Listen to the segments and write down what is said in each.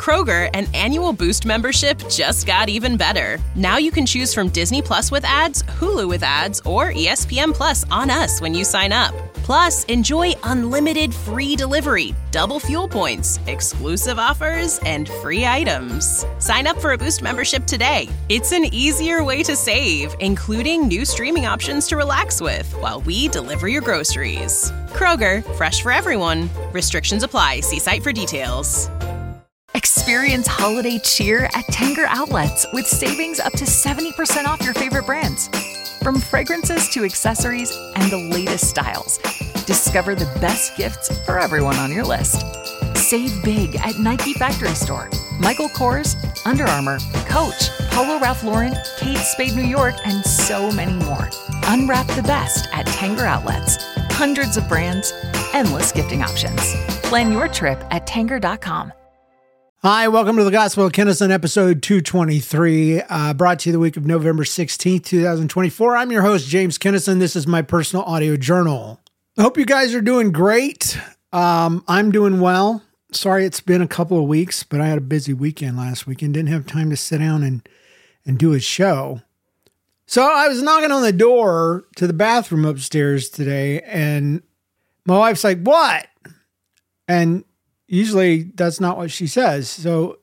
Kroger, an annual Boost membership just got even better. Now you can choose from Disney Plus with ads, Hulu with ads, or ESPN Plus on us when you sign up. Plus, enjoy unlimited free delivery, double fuel points, exclusive offers, and free items. Sign up for a Boost membership today. It's an easier way to save, including new streaming options to relax with while we deliver your groceries. Kroger, fresh for everyone. Restrictions apply. See site for details. Experience holiday cheer at Tanger Outlets with savings up to 70% off your favorite brands. From fragrances to accessories and the latest styles, discover the best gifts for everyone on your list. Save big at Nike Factory Store, Michael Kors, Under Armour, Coach, Polo Ralph Lauren, Kate Spade New York, and so many more. Unwrap the best at Tanger Outlets. Hundreds of brands, endless gifting options. Plan your trip at Tanger.com. Hi, welcome to the Gospel of Kennison, episode 223, brought to you the week of November 16th, 2024. I'm your host, James Kennison. This is my personal audio journal. I hope you guys are doing great. I'm doing well. Sorry it's been a couple of weeks, but I had a busy weekend last weekend. Didn't have time to sit down and do a show. So I was knocking on the door to the bathroom upstairs today, and my wife's like, "What?" And usually that's not what she says. So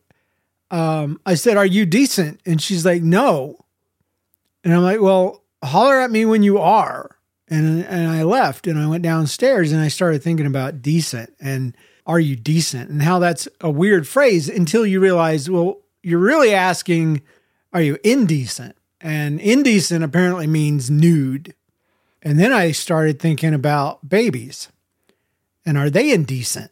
I said, "Are you decent?" And she's like, "No." And I'm like, "Well, holler at me when you are." And I left and I went downstairs and I started thinking about decent and are you decent and how that's a weird phrase until you realize, well, you're really asking, are you indecent? And indecent apparently means nude. And then I started thinking about babies and are they indecent?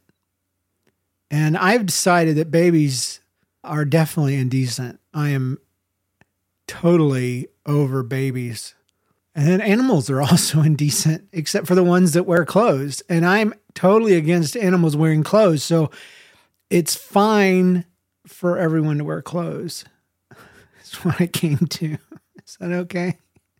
And I've decided that babies are definitely indecent. I am totally over babies. And then animals are also indecent, except for the ones that wear clothes. And I'm totally against animals wearing clothes. So it's fine for everyone to wear clothes. That's what I came to. Is that okay?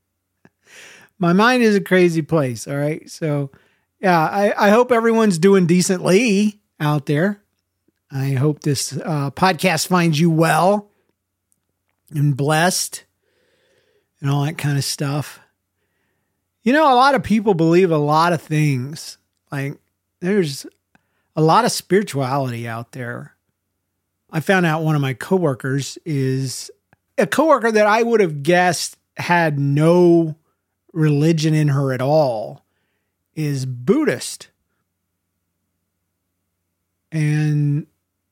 My mind is a crazy place. All right. So yeah, I hope everyone's doing decently out there. I hope this podcast finds you well and blessed and all that kind of stuff. You know, a lot of people believe a lot of things. Like there's a lot of spirituality out there. I found out one of my coworkers is a coworker that I would have guessed had no religion in her at all is Buddhist. And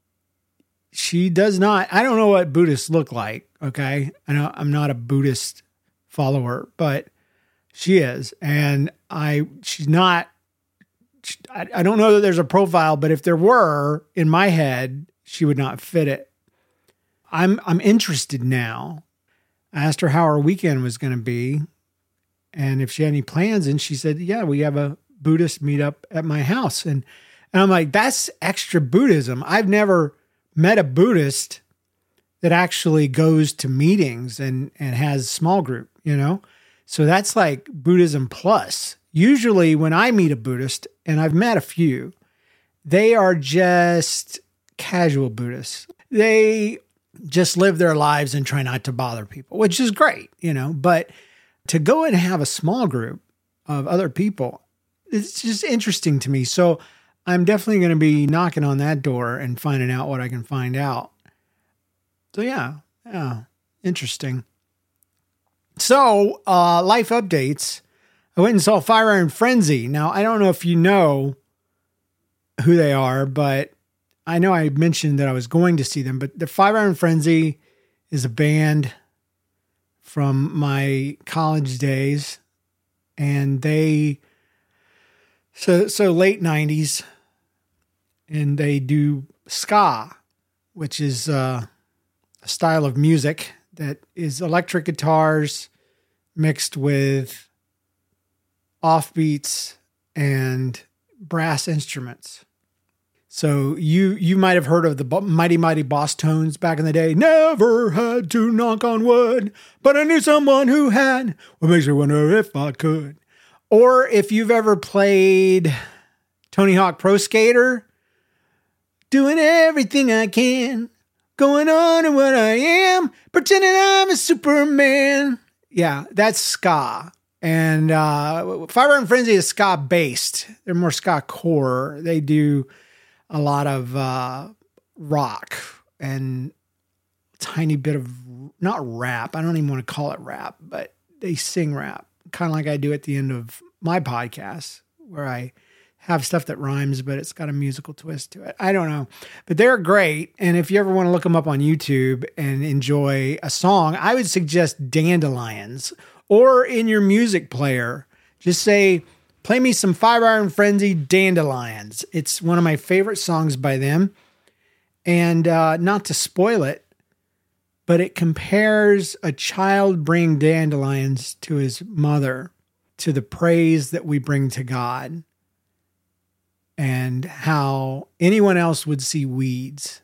she does not, I don't know what Buddhists look like. Okay. I know I'm not a Buddhist follower, but she is. And she's not, I don't know that there's a profile, but if there were in my head, she would not fit it. I'm interested now. I asked her how her weekend was going to be and if she had any plans. And she said, yeah, we have a Buddhist meetup at my house. And I'm like, that's extra Buddhism. I've never met a Buddhist that actually goes to meetings and has small group, you know? So that's like Buddhism plus. Usually when I meet a Buddhist, and I've met a few, they are just casual Buddhists. They just live their lives and try not to bother people, which is great, you know? But to go and have a small group of other people, it's just interesting to me. So I'm definitely going to be knocking on that door and finding out what I can find out. So yeah, interesting. So, life updates. I went and saw Fire Iron Frenzy. Now, I don't know if you know who they are, but I know I mentioned that I was going to see them. But the Fire Iron Frenzy is a band from my college days. And they, so late 90s, and they do ska, which is a style of music that is electric guitars mixed with offbeats and brass instruments. So you might have heard of the Mighty Mighty Boss Tones back in the day. Never had to knock on wood, but I knew someone who had. What makes me wonder if I could. Or if you've ever played Tony Hawk Pro Skater, doing everything I can going on and what I am, pretending I'm a Superman. Yeah, that's ska. And Fiber and Frenzy is ska based. They're more ska core. They do a lot of rock and a tiny bit of, not rap. I don't even want to call it rap, but they sing rap, kind of like I do at the end of my podcast, where I have stuff that rhymes, but it's got a musical twist to it. I don't know, but they're great. And if you ever want to look them up on YouTube and enjoy a song, I would suggest Dandelions, or in your music player, just say, play me some Fiber and Frenzy Dandelions. It's one of my favorite songs by them. And not to spoil it, but it compares a child bringing dandelions to his mother, to the praise that we bring to God, and how anyone else would see weeds.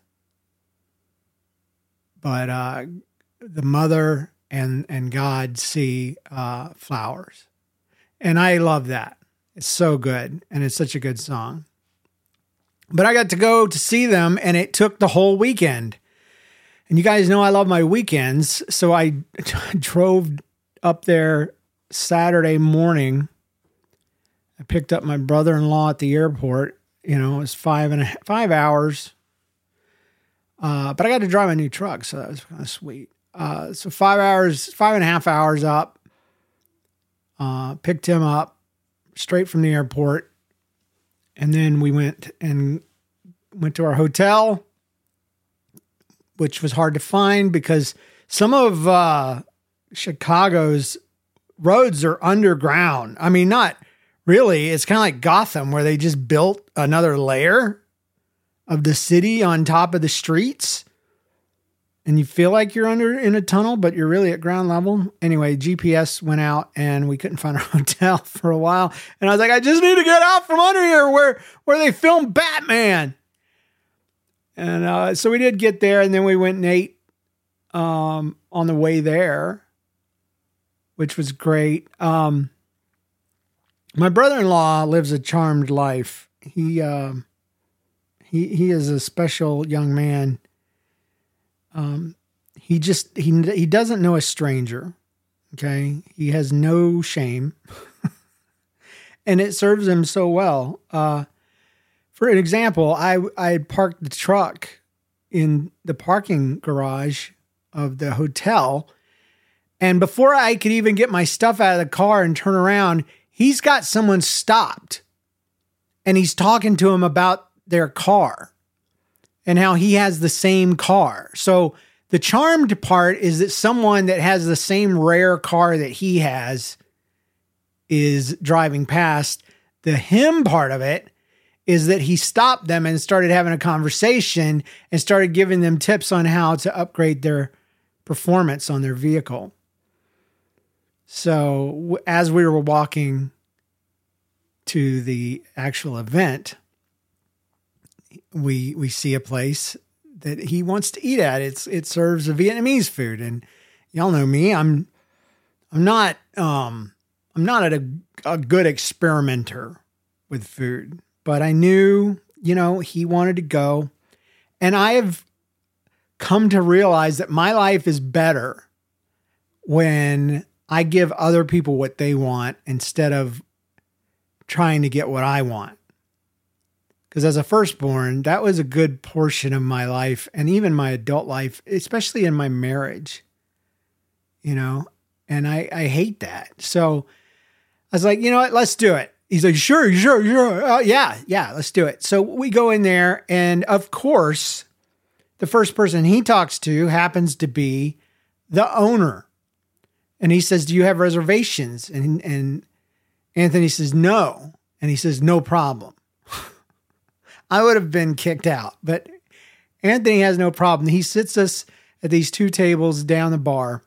But the mother and God see flowers. And I love that. It's so good. And it's such a good song. But I got to go to see them, and it took the whole weekend. And you guys know I love my weekends. So I drove up there Saturday morning. I picked up my brother-in-law at the airport. You know, it was 5 hours. But I got to drive a new truck, so that was kind of sweet. So 5.5 hours up. Picked him up straight from the airport. And then we went to our hotel, which was hard to find because some of Chicago's roads are underground. I mean, not really. It's kind of like Gotham, where they just built another layer of the city on top of the streets. And you feel like you're in a tunnel, but you're really at ground level. Anyway, GPS went out and we couldn't find our hotel for a while. And I was like, I just need to get out from under here where they filmed Batman. And so we did get there, and then we went and ate on the way there, which was great. My brother-in-law lives a charmed life. He is a special young man. He doesn't know a stranger. Okay. He has no shame and it serves him so well. For an example, I parked the truck in the parking garage of the hotel. And before I could even get my stuff out of the car and turn around, he's got someone stopped and he's talking to him about their car and how he has the same car. So the charmed part is that someone that has the same rare car that he has is driving past. The him part of it is that he stopped them and started having a conversation and started giving them tips on how to upgrade their performance on their vehicle. So as we were walking to the actual event, we see a place that he wants to eat at. It serves a Vietnamese food, and y'all know me. I'm not a good experimenter with food, but I knew, he wanted to go, and I have come to realize that my life is better when I give other people what they want instead of trying to get what I want. Because as a firstborn, that was a good portion of my life and even my adult life, especially in my marriage, and I hate that. So I was like, you know what, let's do it. He's like, sure. Yeah, let's do it. So we go in there, and of course, the first person he talks to happens to be the owner. And he says, do you have reservations? And Anthony says, no. And he says, no problem. I would have been kicked out, but Anthony has no problem. He sits us at these two tables down the bar,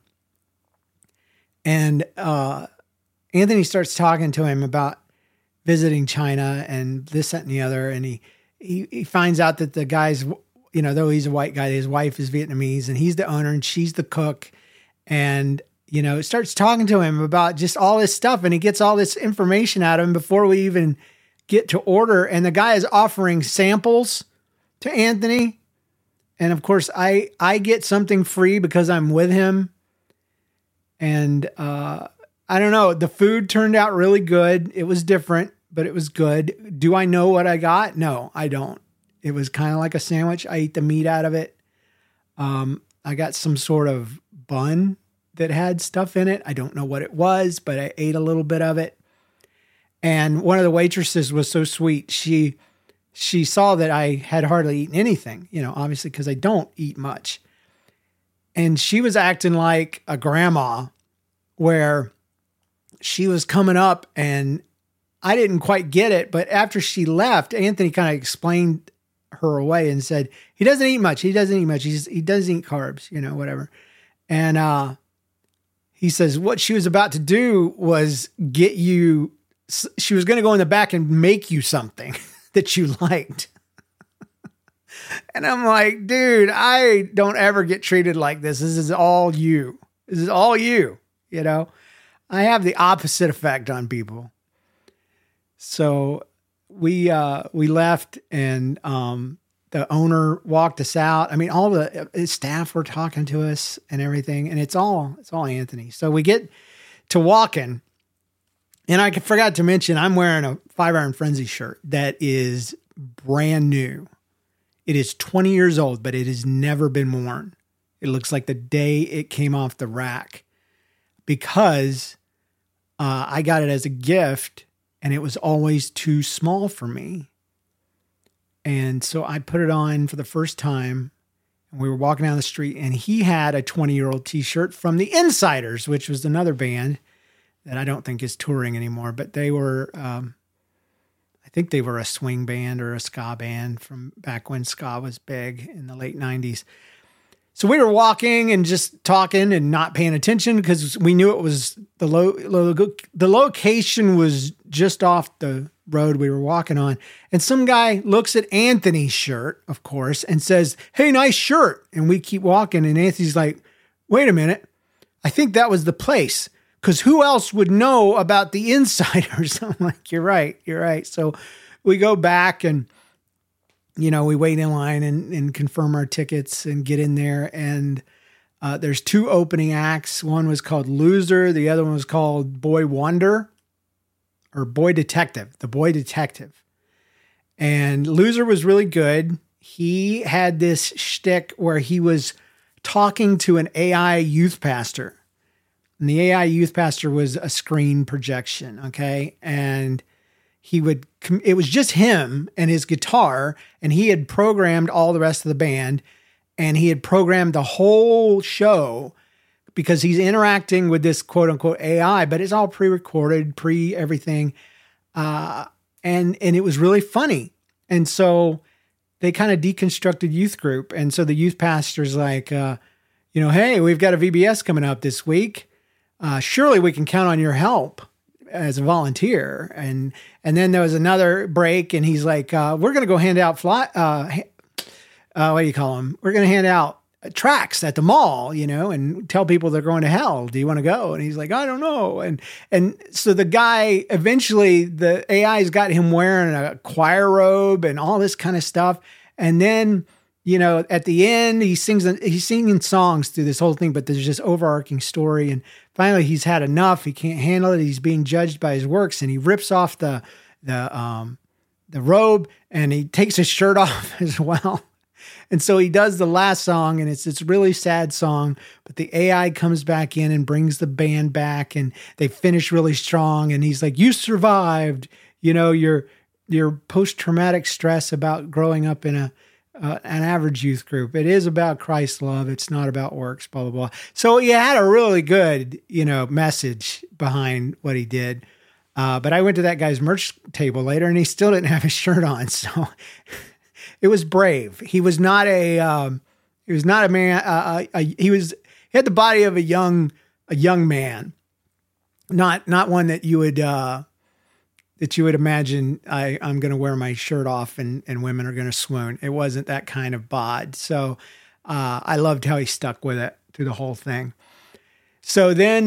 and Anthony starts talking to him about visiting China and this, that, and the other. And he finds out that the guy's, though he's a white guy, his wife is Vietnamese, and he's the owner and she's the cook. And, starts talking to him about just all this stuff, and he gets all this information out of him before we even get to order. And the guy is offering samples to Anthony And of course, I get something free because I'm with him. And I don't know. The food turned out really good. It was different, but it was good. Do I know what I got? No, I don't. It was kind of like a sandwich. I ate the meat out of it. I got some sort of bun that had stuff in it. I don't know what it was, but I ate a little bit of it. And one of the waitresses was so sweet. She saw that I had hardly eaten anything, obviously because I don't eat much. And she was acting like a grandma where she was coming up and I didn't quite get it. But after she left, Anthony kind of explained her away and said, he doesn't eat much. He doesn't eat much. He doesn't eat carbs, whatever. And he says what she was about to do was she was going to go in the back and make you something that you liked. And I'm like, dude, I don't ever get treated like this. This is all you. This is all you, I have the opposite effect on people. So we left and the owner walked us out. I mean, all the staff were talking to us and everything, and it's all Anthony. So we get to walking, and I forgot to mention I'm wearing a 5 Iron Frenzy shirt that is brand new. It is 20 years old, but it has never been worn. It looks like the day it came off the rack because I got it as a gift and it was always too small for me. And so I put it on for the first time and we were walking down the street and he had a 20-year-old t-shirt from the Insiders, which was another band that I don't think is touring anymore, but they were, I think they were a swing band or a ska band from back when ska was big in the late 90s. So we were walking and just talking and not paying attention because we knew it was the location was just off the road we were walking on. And some guy looks at Anthony's shirt, of course, and says, "Hey, nice shirt." And we keep walking. And Anthony's like, "Wait a minute. I think that was the place. Because who else would know about the Insiders?" I'm like, you're right. So we go back and, we wait in line and confirm our tickets and get in there. And there's 2 opening acts. One was called Loser. The other one was called Boy Wonder or Boy Detective, the Boy Detective. And Loser was really good. He had this shtick where he was talking to an AI youth pastor. And the AI youth pastor was a screen projection, okay? And it was just him and his guitar, and he had programmed all the rest of the band, and he had programmed the whole show because he's interacting with this quote-unquote AI, but it's all pre-recorded, pre-everything, and it was really funny. And so they kind of deconstructed youth group, and so the youth pastor's like, hey, we've got a VBS coming up this week. Surely we can count on your help as a volunteer. And then there was another break and he's like, we're going to go hand out what do you call them? We're going to hand out tracts at the mall, and tell people they're going to hell. Do you want to go? And he's like, I don't know. And so the guy, eventually the AI's got him wearing a choir robe and all this kind of stuff. And then, at the end, he's singing songs through this whole thing, but there's this overarching story. And finally, he's had enough. He can't handle it. He's being judged by his works, and he rips off the robe, and he takes his shirt off as well. And so he does the last song, and it's a really sad song. But the AI comes back in and brings the band back, and they finish really strong. And he's like, "You survived. Your post-traumatic stress about growing up in an average youth group. It is about Christ's love. It's not about works, blah, blah, blah." So he had a really good, message behind what he did. But I went to that guy's merch table later and he still didn't have his shirt on. So it was brave. He was not a man. He had the body of a young man, not one that you would imagine I'm going to wear my shirt off and women are going to swoon. It wasn't that kind of bod. So I loved how he stuck with it through the whole thing. So then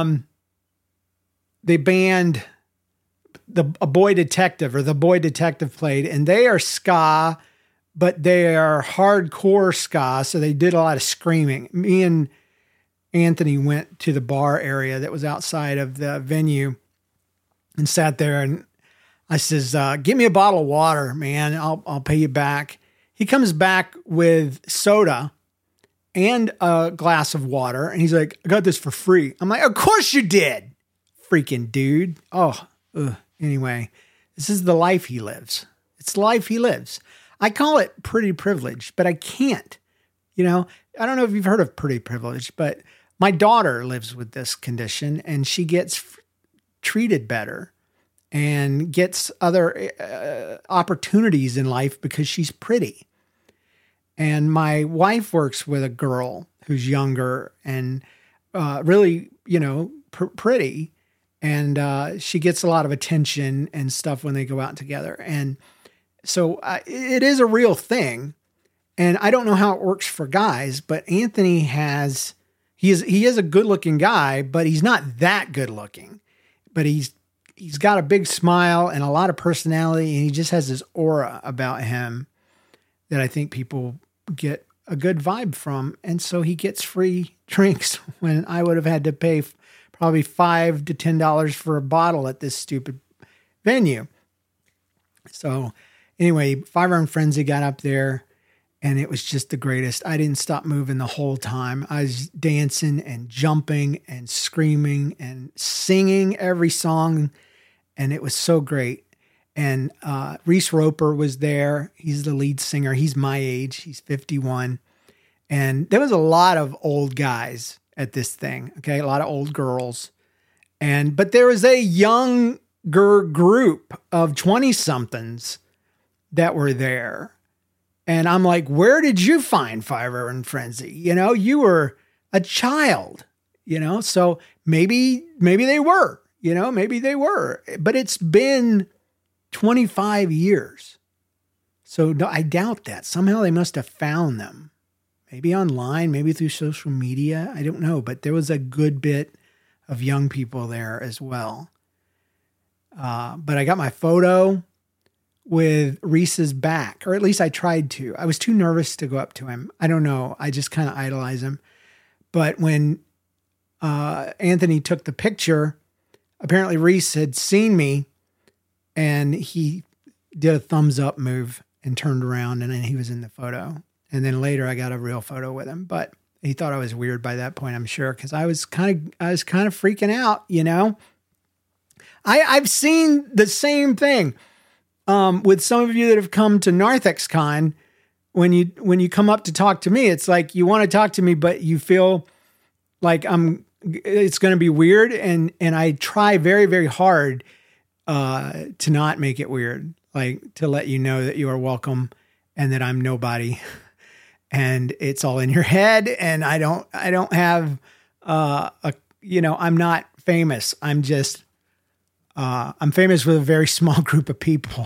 they banned the Boy Detective played, and they are ska, but they are hardcore ska, so they did a lot of screaming. Me and Anthony went to the bar area that was outside of the venue and sat there, and I says, give me a bottle of water, man. I'll pay you back. He comes back with soda and a glass of water, and he's like, I got this for free. I'm like, of course you did, freaking dude. Anyway, this is the life he lives. It's the life he lives. I call it pretty privilege, but I can't. I don't know if you've heard of pretty privilege, but my daughter lives with this condition, and she gets treated better and gets other opportunities in life because she's pretty. And my wife works with a girl who's younger and really, pretty. And she gets a lot of attention and stuff when they go out together. And so it is a real thing. And I don't know how it works for guys, but Anthony he is a good looking guy, but he's not that good looking. But he's got a big smile and a lot of personality, and he just has this aura about him that I think people get a good vibe from. And so he gets free drinks when I would have had to pay probably $5 to $10 for a bottle at this stupid venue. So anyway, Five Iron Frenzy got up there, and it was just the greatest. I didn't stop moving the whole time. I was dancing and jumping and screaming and singing every song, and it was so great. And Reese Roper was there. He's the lead singer. He's my age. He's 51. And there was a lot of old guys at this thing, okay? A lot of old girls. But there was a younger group of 20-somethings that were there. And I'm like, where did you find Five Iron Frenzy? You were a child, so maybe they were, maybe they were. But it's been 25 years. So no, I doubt that. Somehow they must have found them. Maybe online, maybe through social media. I don't know. But there was a good bit of young people there as well. But I got my photo with Reese's back, or at least I tried to. I was too nervous to go up to him. I don't know. I just kind of idolize him. But when Anthony took the picture, apparently Reese had seen me, and he did a thumbs up move and turned around, and then he was in the photo. And then later I got a real photo with him, but he thought I was weird by that point, I'm sure, because I was kind of freaking out, I've seen the same thing with some of you that have come to NarthexCon. When you come up to talk to me, it's like you want to talk to me, but you feel like it's going to be weird, and I try very, very hard to not make it weird, like to let you know that you are welcome and that I'm nobody, and it's all in your head. And I don't have I'm not famous. I'm just I'm famous with a very small group of people.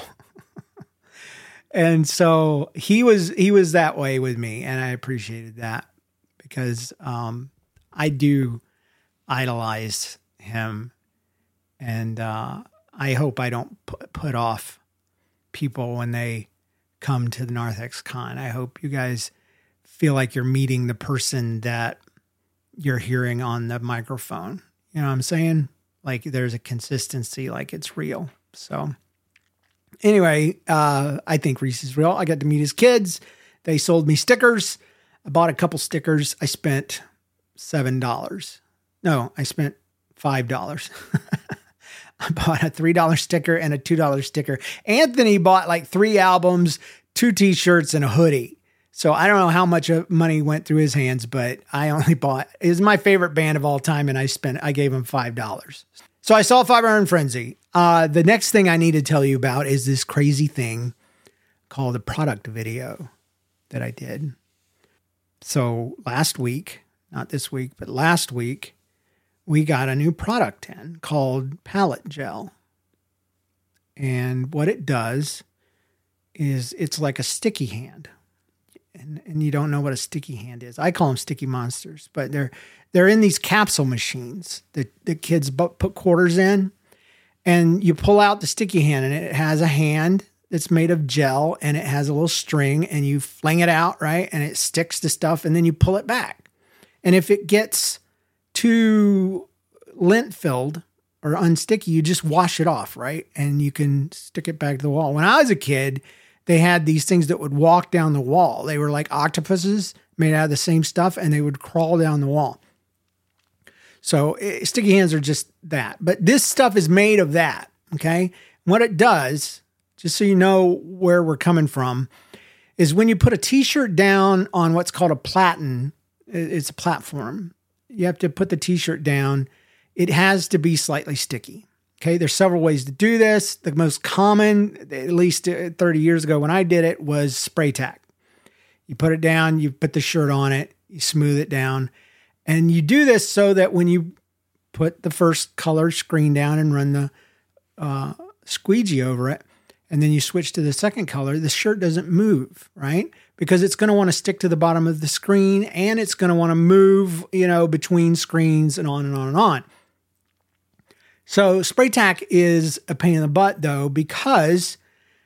And so he was that way with me, and I appreciated that because I do idolize him, and I hope I don't put off people when they come to the NarthexCon. I hope you guys feel like you're meeting the person that you're hearing on the microphone. You know what I'm saying? Like there's a consistency, like it's real. So anyway, I think Reese is real. I got to meet his kids. They sold me stickers. I bought a couple stickers. I spent $7. No, I spent $5. I bought a $3 sticker and a $2 sticker. Anthony bought like 3 albums, 2 t-shirts, and a hoodie. So I don't know how much money went through his hands, but I only bought, it was my favorite band of all time, and I gave him $5. So I saw Five Iron Frenzy. The next thing I need to tell you about is this crazy thing called a product video that I did. So last week, not this week, but last week, we got a new product in called Palette Gel. And what it does is it's like a sticky hand. And you don't know what a sticky hand is. I call them sticky monsters, but they're in these capsule machines that the kids put quarters in, and you pull out the sticky hand, and it has a hand that's made of gel, and it has a little string, and you fling it out, right? And it sticks to stuff, and then you pull it back. And if it gets too lint filled or unsticky, you just wash it off, right? And you can stick it back to the wall. When I was a kid, they had these things that would walk down the wall. They were like octopuses made out of the same stuff, and they would crawl down the wall. So sticky hands are just that. But this stuff is made of that, okay? What it does, just so you know where we're coming from, is when you put a t-shirt down on what's called a platen, it's a platform. You have to put the t-shirt down. It has to be slightly sticky. Okay, there's several ways to do this. The most common, at least 30 years ago when I did it, was spray tack. You put it down, you put the shirt on it, you smooth it down. And you do this so that when you put the first color screen down and run the squeegee over it, and then you switch to the second color, the shirt doesn't move, right? Because it's going to want to stick to the bottom of the screen, and it's going to want to move, between screens and on and on and on. So spray tack is a pain in the butt, though, because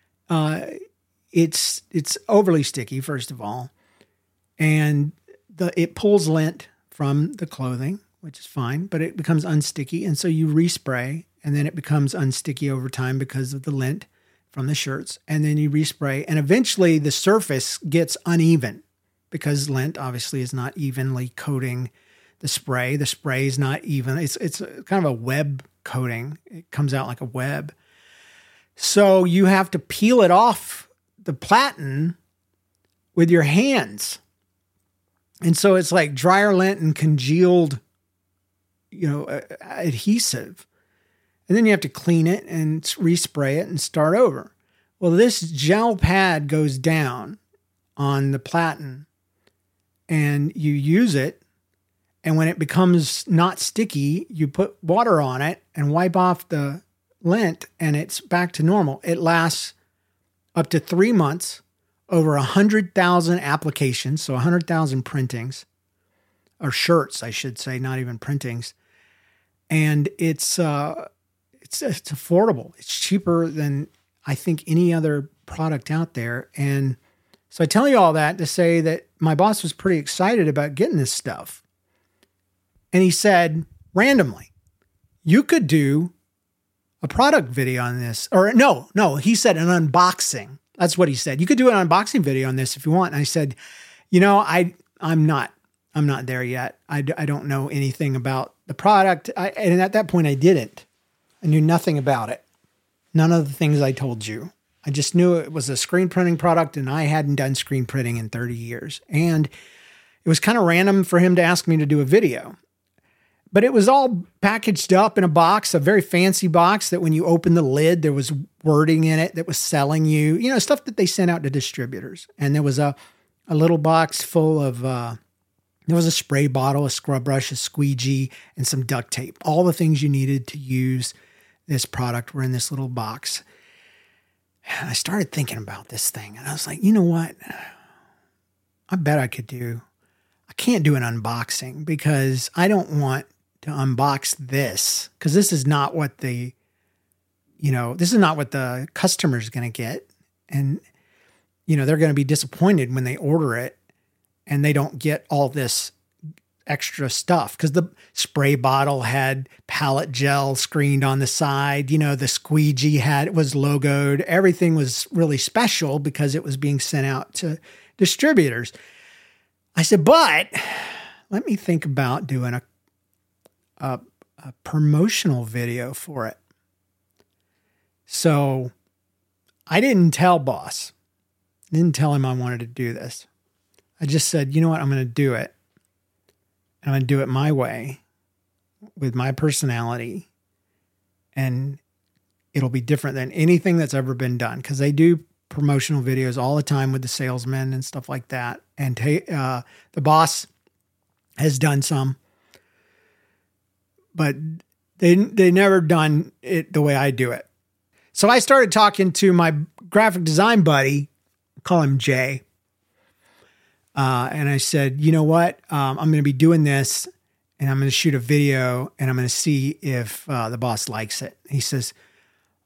it's overly sticky, first of all, and it pulls lint from the clothing, which is fine, but it becomes unsticky, and so you respray, and then it becomes unsticky over time because of the lint from the shirts, and then you respray, and eventually the surface gets uneven because lint obviously is not evenly coating the spray. The spray is not even. It's kind of a web coating. It comes out like a web. So you have to peel it off the platen with your hands. And so it's like dryer lint and congealed, adhesive. And then you have to clean it and respray it and start over. Well, this gel pad goes down on the platen and you use it. And when it becomes not sticky, you put water on it and wipe off the lint and it's back to normal. It lasts up to 3 months, over 100,000 applications. So 100,000 printings or shirts, I should say, not even printings. And it's affordable. It's cheaper than I think any other product out there. And so I tell you all that to say that my boss was pretty excited about getting this stuff. And he said, randomly, you could do a product video on this. Or no, he said an unboxing. That's what he said. You could do an unboxing video on this if you want. And I said, I'm not there yet. I don't know anything about the product. And at that point I didn't. I knew nothing about it. None of the things I told you. I just knew it was a screen printing product and I hadn't done screen printing in 30 years. And it was kind of random for him to ask me to do a video. But it was all packaged up in a box, a very fancy box that when you open the lid, there was wording in it that was selling you, stuff that they sent out to distributors. And there was a little box full of, there was a spray bottle, a scrub brush, a squeegee, and some duct tape. All the things you needed to use this product were in this little box. And I started thinking about this thing and I was like, you know what? I bet I can't do an unboxing because I don't want to unbox this because this is not what the customer's going to get. And, they're going to be disappointed when they order it and they don't get all this extra stuff because the spray bottle had palette gel screened on the side. The squeegee was logoed. Everything was really special because it was being sent out to distributors. I said, but let me think about doing a promotional video for it. So I didn't tell boss. I didn't tell him I wanted to do this. I just said, you know what? I'm going to do it. And I'm going to do it my way with my personality. And it'll be different than anything that's ever been done because they do promotional videos all the time with the salesmen and stuff like that. And the boss has done some, but they never done it the way I do it. So I started talking to my graphic design buddy, call him Jay. And I said, you know what? I'm going to be doing this and I'm going to shoot a video and I'm going to see if the boss likes it. He says,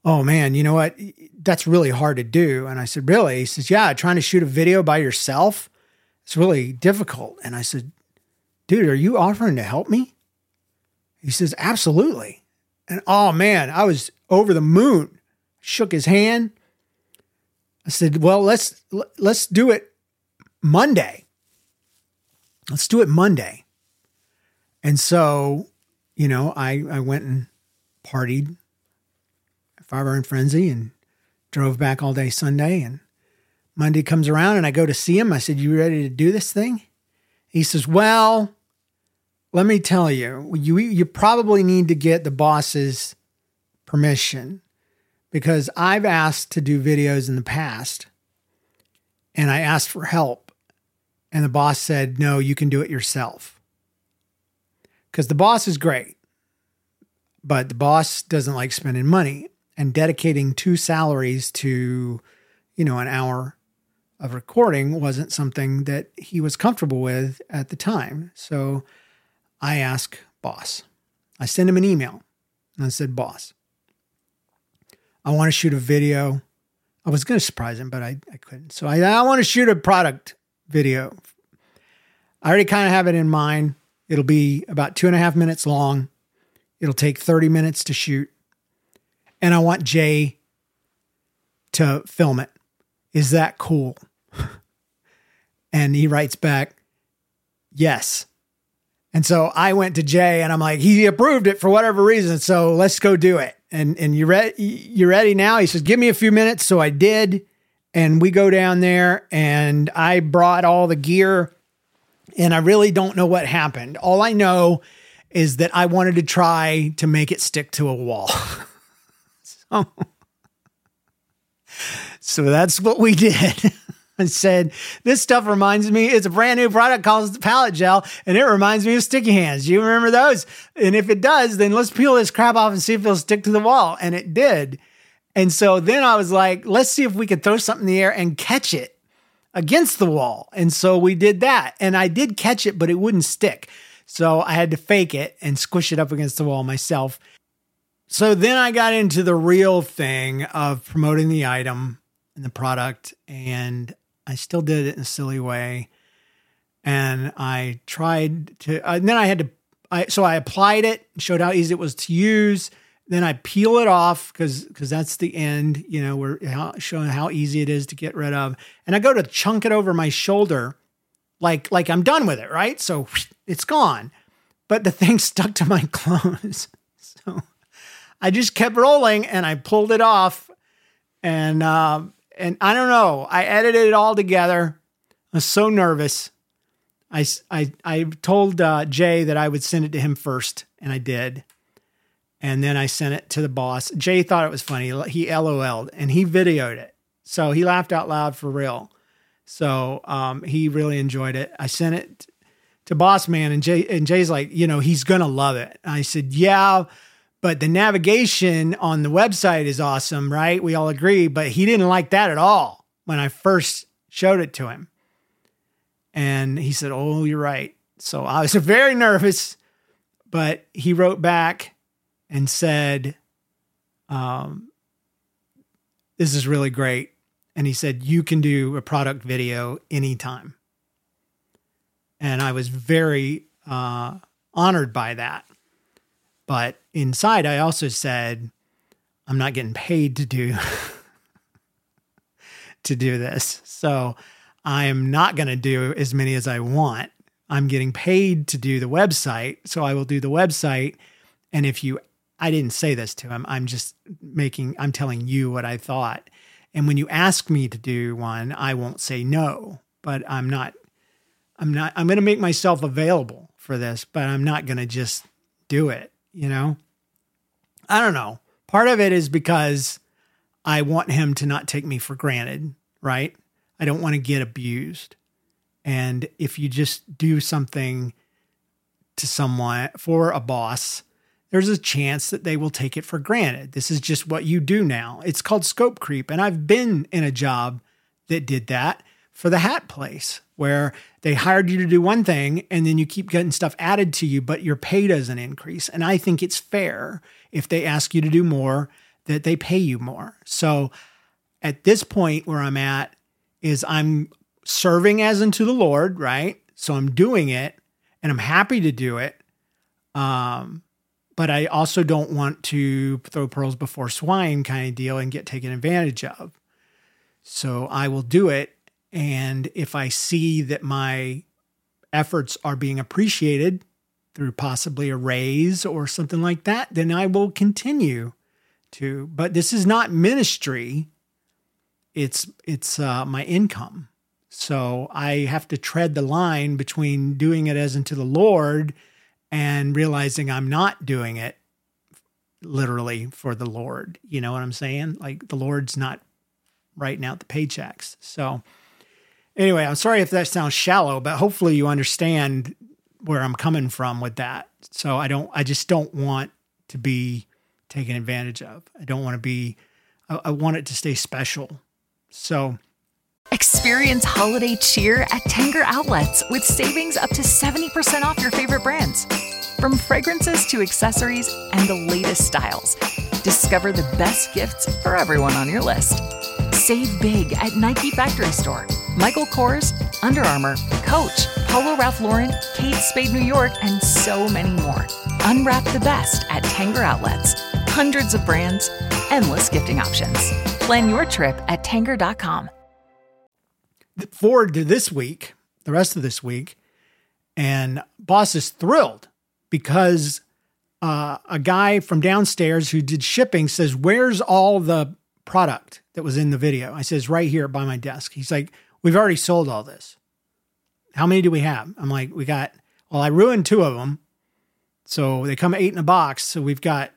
oh man, you know what? That's really hard to do. And I said, really? He says, yeah, trying to shoot a video by yourself, it's really difficult. And I said, dude, are you offering to help me? He says, absolutely. And oh man, I was over the moon. Shook his hand. I said, well, let's do it Monday. Let's do it Monday. And so, you know, I went and partied at Five Iron Frenzy and drove back all day Sunday. And Monday comes around and I go to see him. I said, you ready to do this thing? He says, well, let me tell you, you probably need to get the boss's permission, because I've asked to do videos in the past and I asked for help and the boss said, no, you can do it yourself. Because the boss is great, but the boss doesn't like spending money, and dedicating 2 salaries to, you know, an hour of recording wasn't something that he was comfortable with at the time. So I asked boss. I sent him an email and I said, boss, I want to shoot a video. I was going to surprise him, but I couldn't. So I want to shoot a product video. I already kind of have it in mind. It'll be about 2.5 minutes long. It'll take 30 minutes to shoot. And I want Jay to film it. Is that cool? And he writes back, yes. And so I went to Jay and I'm like, he approved it for whatever reason. So let's go do it. And you ready now? He says, give me a few minutes. So I did. And we go down there and I brought all the gear and I really don't know what happened. All I know is that I wanted to try to make it stick to a wall. So that's what we did. I said, this stuff reminds me, it's a brand new product called Palette Gel, and it reminds me of sticky hands. Do you remember those? And if it does, then let's peel this crap off and see if it'll stick to the wall. And it did. And so then I was like, let's see if we could throw something in the air and catch it against the wall. And so we did that. And I did catch it, but it wouldn't stick. So I had to fake it and squish it up against the wall myself. So then I got into the real thing of promoting the item and the product, and I still did it in a silly way. And I tried to, and then I had to, so I applied it, showed how easy it was to use. Then I peel it off because that's the end, you know, we're showing how easy it is to get rid of. And I go to chunk it over my shoulder like I'm done with it, right? So it's gone. But the thing stuck to my clothes. So I just kept rolling and I pulled it off. And I don't know, I edited it all together. I was so nervous. I told Jay that I would send it to him first, and I did. And then I sent it to the boss. Jay thought it was funny. He LOL'd and he videoed it. So he laughed out loud for real. So he really enjoyed it. I sent it to Boss Man, and Jay's like, you know, he's going to love it. And I said, yeah, but the navigation on the website is awesome, right? We all agree, but he didn't like that at all when I first showed it to him. And he said, oh, you're right. So I was very nervous, but he wrote back and said, this is really great. And he said, you can do a product video anytime. And I was very honored by that. But inside, I also said, I'm not getting paid to do this. So I'm not going to do as many as I want. I'm getting paid to do the website. So I will do the website. And I didn't say this to him. I'm telling you what I thought. And when you ask me to do one, I won't say no, but I'm going to make myself available for this, but I'm not going to just do it. You know, I don't know. Part of it is because I want him to not take me for granted, right? I don't want to get abused. And if you just do something to someone, for a boss, there's a chance that they will take it for granted. This is just what you do now. It's called scope creep. And I've been in a job that did that for the hat place, where they hired you to do one thing and then you keep getting stuff added to you, but your pay doesn't increase. And I think it's fair if they ask you to do more, that they pay you more. So at this point where I'm at is I'm serving as unto the Lord, right? So I'm doing it and I'm happy to do it. But I also don't want to throw pearls before swine kind of deal and get taken advantage of. So I will do it. And if I see that my efforts are being appreciated through possibly a raise or something like that, then I will continue to. But this is not ministry. It's my income. So I have to tread the line between doing it as unto the Lord and realizing I'm not doing it literally for the Lord. You know what I'm saying? Like the Lord's not writing out the paychecks. So anyway, I'm sorry if that sounds shallow, but hopefully you understand where I'm coming from with that. So I just don't want to be taken advantage of. I want it to stay special. So experience holiday cheer at Tanger Outlets with savings up to 70% off your favorite brands. From fragrances to accessories and the latest styles, discover the best gifts for everyone on your list. Save big at Nike Factory Store, Michael Kors, Under Armour, Coach, Polo Ralph Lauren, Kate Spade New York, and so many more. Unwrap the best at Tanger Outlets. Hundreds of brands, endless gifting options. Plan your trip at Tanger.com. Forward to this week, the rest of this week, and boss is thrilled because a guy from downstairs who did shipping says, "Where's all the product that was in the video?" I says, "Right here by my desk." He's like, "We've already sold all this. How many do we have?" I'm like, I ruined 2 of them. So they come 8 in a box. So we've got,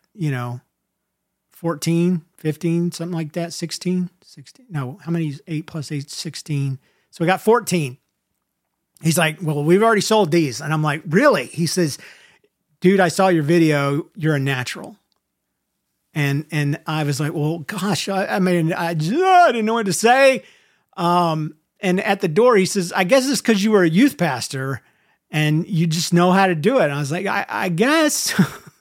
14, 15, something like that, 16. No, how many is 8 plus 8, 16. So we got 14. He's like, "Well, we've already sold these." And I'm like, "Really?" He says, "Dude, I saw your video. You're a natural." And I was like, "Well, gosh, I didn't know what to say." And at the door, he says, "I guess it's because you were a youth pastor and you just know how to do it." And I was like, I guess.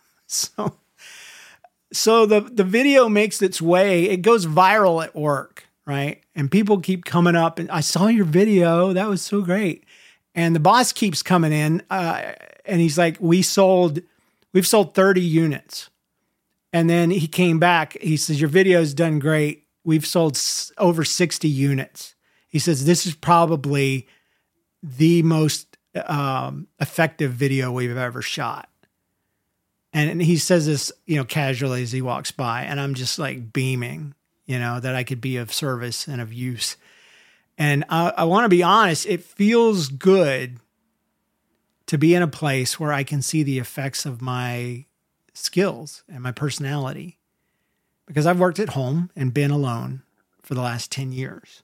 So the video makes its way. It goes viral at work, right? And people keep coming up and, "I saw your video. That was so great." And the boss keeps coming in and he's like, we've sold 30 units. And then he came back. He says, "Your video's done great. We've sold over 60 units. He says, "This is probably the most effective video we've ever shot." And he says this, casually as he walks by. And I'm just like beaming, that I could be of service and of use. And I want to be honest, it feels good to be in a place where I can see the effects of my skills and my personality, because I've worked at home and been alone for the last 10 years.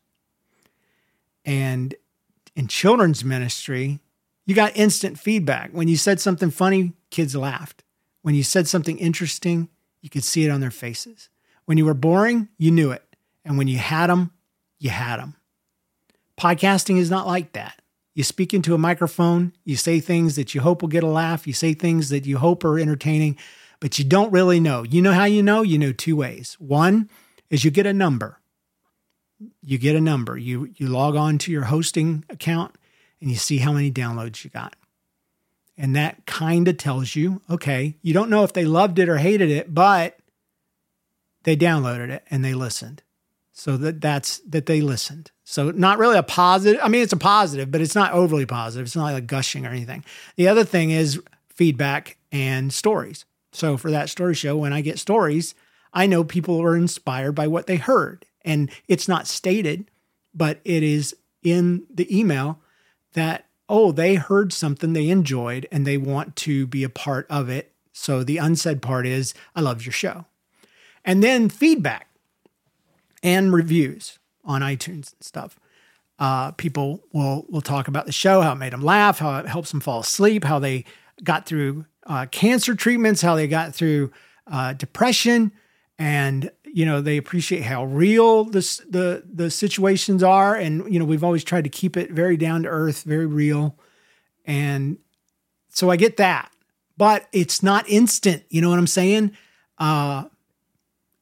And in children's ministry, you got instant feedback. When you said something funny, kids laughed. When you said something interesting, you could see it on their faces. When you were boring, you knew it. And when you had them, you had them. Podcasting is not like that. You speak into a microphone, you say things that you hope will get a laugh, you say things that you hope are entertaining, but you don't really know. You know how you know? You know 2 ways. One is you get a number. You get a number. You log on to your hosting account and you see how many downloads you got. And that kind of tells you, okay, you don't know if they loved it or hated it, but they downloaded it and they listened. So that's that they listened. So not really a positive. I mean, it's a positive, but it's not overly positive. It's not like gushing or anything. The other thing is feedback and stories. So for that story show, when I get stories, I know people are inspired by what they heard. And it's not stated, but it is in the email that, they heard something they enjoyed and they want to be a part of it. So the unsaid part is, "I loved your show." And then feedback and reviews on iTunes and stuff. People will talk about the show, how it made them laugh, how it helps them fall asleep, how they got through cancer treatments, how they got through depression. And, they appreciate how real the situations are. And, we've always tried to keep it very down to earth, very real. And so I get that, but it's not instant. You know what I'm saying? And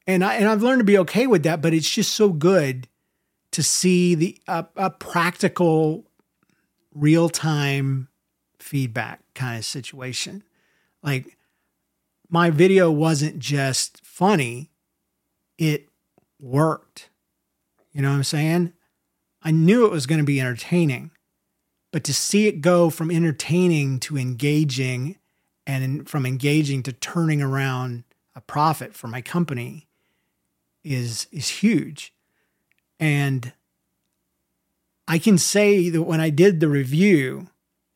And I've learned to be okay with that, but it's just so good to see a practical, real-time feedback kind of situation. Like, my video wasn't just funny, it worked. You know what I'm saying? I knew it was going to be entertaining, but to see it go from entertaining to engaging, and from engaging to turning around a profit for my company is huge. And I can say that when I did the review,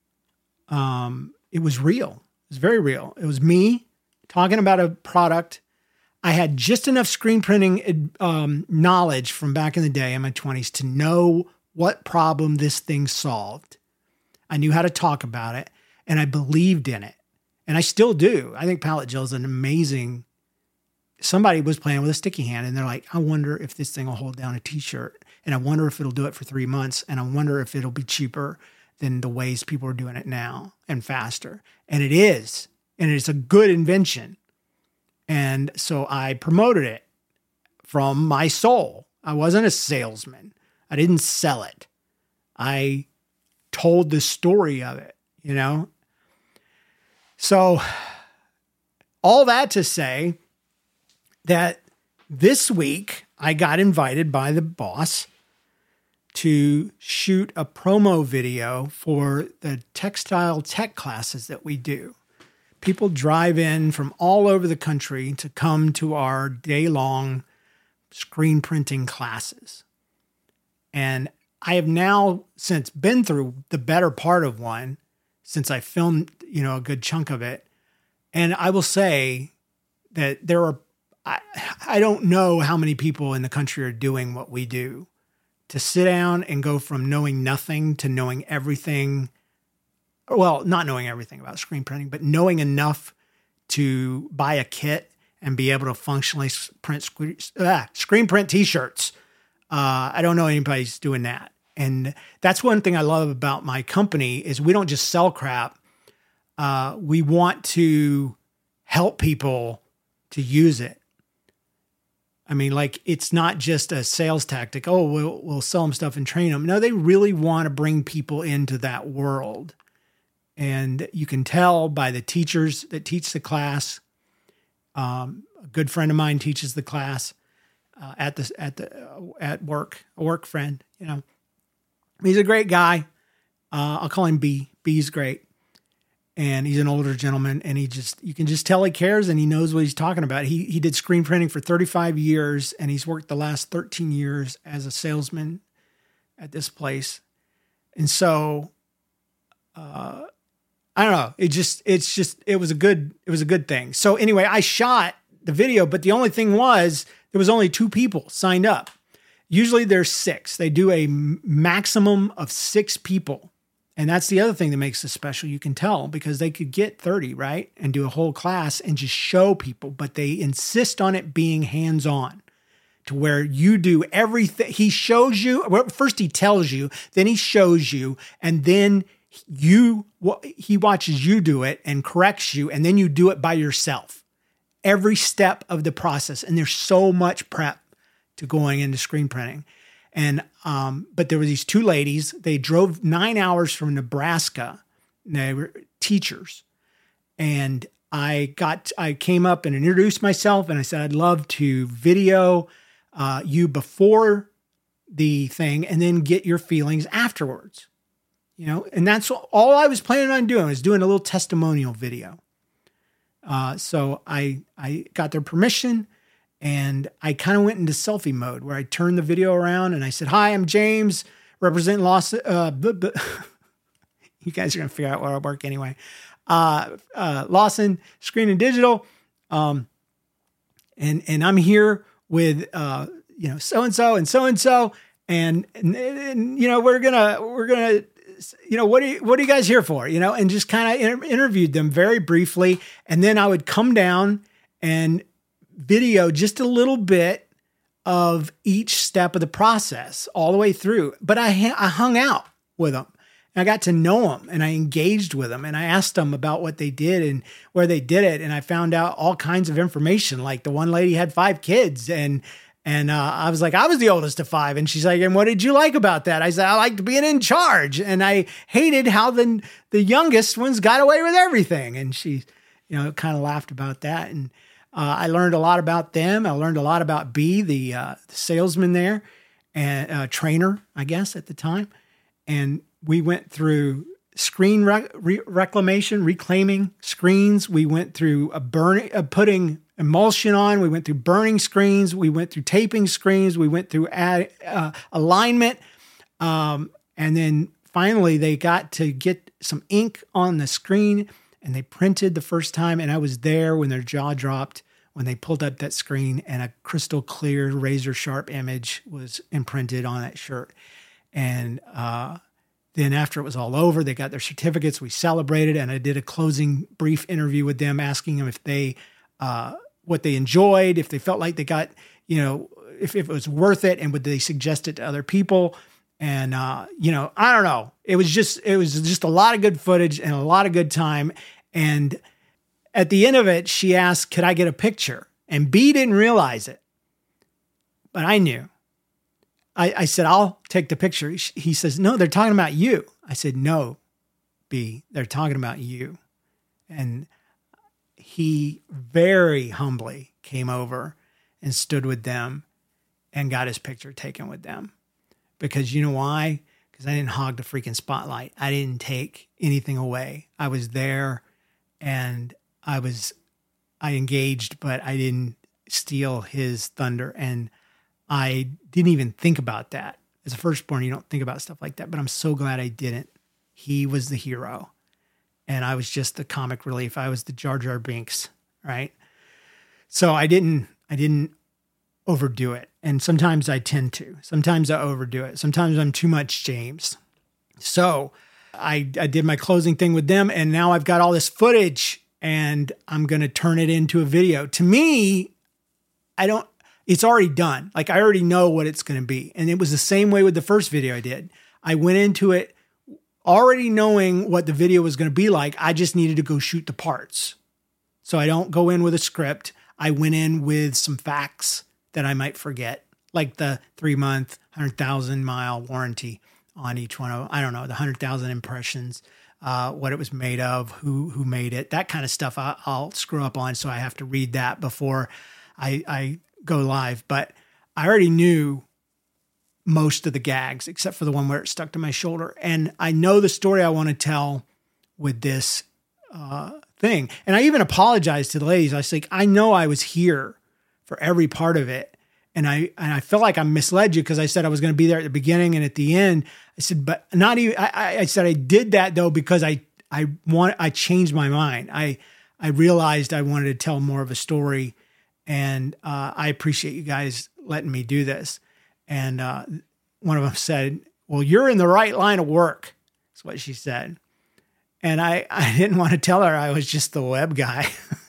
it was real. It was very real. It was me talking about a product. I had just enough screen printing knowledge from back in the day in my 20s to know what problem this thing solved. I knew how to talk about it, and I believed in it. And I still do. I think Palette Gel is an amazing... Somebody was playing with a sticky hand, and they're like, I wonder if this thing will hold down a t-shirt, and I wonder if it'll do it for 3 months, and I wonder if it'll be cheaper than the ways people are doing it now and faster. And it is. And it's a good invention. And so I promoted it from my soul. I wasn't a salesman. I didn't sell it. I told the story of it, you know? So all that to say that this week I got invited by the boss to shoot a promo video for the textile tech classes that we do. People drive in from all over the country to come to our day-long screen printing classes. And I have now since been through the better part of one since I filmed, a good chunk of it. And I will say that there are, I don't know how many people in the country are doing what we do. To sit down and go from knowing nothing to knowing everything. Well, not knowing everything about screen printing, but knowing enough to buy a kit and be able to functionally print screen print t-shirts. I don't know anybody's doing that. And that's one thing I love about my company is we don't just sell crap. We want to help people to use it. I mean, like, it's not just a sales tactic. Oh, we'll sell them stuff and train them. No, they really want to bring people into that world. And you can tell by the teachers that teach the class. A good friend of mine teaches the class at work, a work friend, He's a great guy. I'll call him B. B's great. And he's an older gentleman, and you can just tell he cares and he knows what he's talking about. He did screen printing for 35 years, and he's worked the last 13 years as a salesman at this place. And so, I don't know. It was a good thing. So anyway, I shot the video, but the only thing was there was only 2 people signed up. Usually there's 6. They do a maximum of 6 people. And that's the other thing that makes this special. You can tell because they could get 30, right? And do a whole class and just show people, but they insist on it being hands-on to where you do everything. He shows you, well, first he tells you, then he shows you, and then he watches you do it and corrects you, and then you do it by yourself. Every step of the process. And there's so much prep to going into screen printing. And, but there were these 2 ladies, they drove 9 hours from Nebraska. They were teachers. And I came up and introduced myself and I said, I'd love to video you before the thing and then get your feelings afterwards, and that's all I was planning on doing, was doing a little testimonial video. So I got their permission. And I kind of went into selfie mode where I turned the video around and I said, hi, I'm James, representing Lawson. You guys are going to figure out where I work anyway. Lawson Screen and Digital. And I'm here with, so-and-so and so-and-so. And we're going to, what are you guys here for? And just kind of interviewed them very briefly. And then I would come down and video just a little bit of each step of the process all the way through. But I hung out with them And I got to know them and I engaged with them and I asked them about what they did and where they did it. And I found out all kinds of information. Like the one lady had 5 kids and I was like, I was the oldest of 5. And she's like, and what did you like about that? I said, I liked being in charge. And I hated how the youngest ones got away with everything. And she, kind of laughed about that. And I learned a lot about them. I learned a lot about B, the salesman there and trainer, I guess, at the time. And we went through screen reclaiming screens. We went through putting emulsion on. We went through burning screens. We went through taping screens. We went through alignment. And then finally they got to get some ink on the screen and they printed the first time. And I was there when their jaw dropped, when they pulled up that screen and a crystal clear, razor sharp image was imprinted on that shirt. And, then after it was all over, they got their certificates. We celebrated, and I did a closing brief interview with them, asking them if they, what they enjoyed, if they felt like they got, if it was worth it, and would they suggest it to other people. And I don't know. It was just a lot of good footage and a lot of good time. And at the end of it, she asked, "Could I get a picture?" And B didn't realize it, but I knew. I said, "I'll take the picture." He says, "No, they're talking about you." I said, "No, B, they're talking about you." And he very humbly came over and stood with them and got his picture taken with them. Because you know why? Because I didn't hog the freaking spotlight. I didn't take anything away. I was there and I engaged, but I didn't steal his thunder. And I didn't even think about that. As a firstborn, you don't think about stuff like that, but I'm so glad I didn't. He was the hero and I was just the comic relief. I was the Jar Jar Binks, right? So I didn't overdo it. And sometimes I tend to. Sometimes I overdo it. Sometimes I'm too much James. So I did my closing thing with them and now I've got all this footage and I'm going to turn it into a video. To me, it's already done. Like I already know what it's going to be. And it was the same way with the first video I did. I went into it already knowing what the video was going to be like. I just needed to go shoot the parts. So I don't go in with a script. I went in with some facts that I might forget, like the 3-month, 100,000 mile warranty on each one of, I don't know, the 100,000 impressions, what it was made of, who made it, that kind of stuff I'll screw up on. So I have to read that before I go live. But I already knew most of the gags, except for the one where it stuck to my shoulder. And I know the story I want to tell with this thing. And I even apologized to the ladies. I was like, I know I was here for every part of it. And I feel like I misled you because I said I was going to be there at the beginning and at the end. I said, but not even, I said I did that though, because I changed my mind. I realized I wanted to tell more of a story. And I appreciate you guys letting me do this. And one of them said, "Well, you're in the right line of work." That's what she said. And I didn't want to tell her I was just the web guy.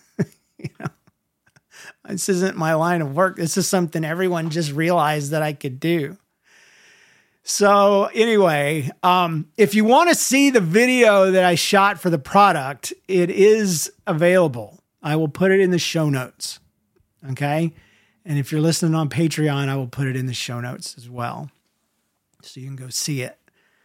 This isn't my line of work. This is something everyone just realized that I could do. So anyway, if you want to see the video that I shot for the product, it is available. I will put it in the show notes. Okay. And if you're listening on Patreon, I will put it in the show notes as well. So you can go see it.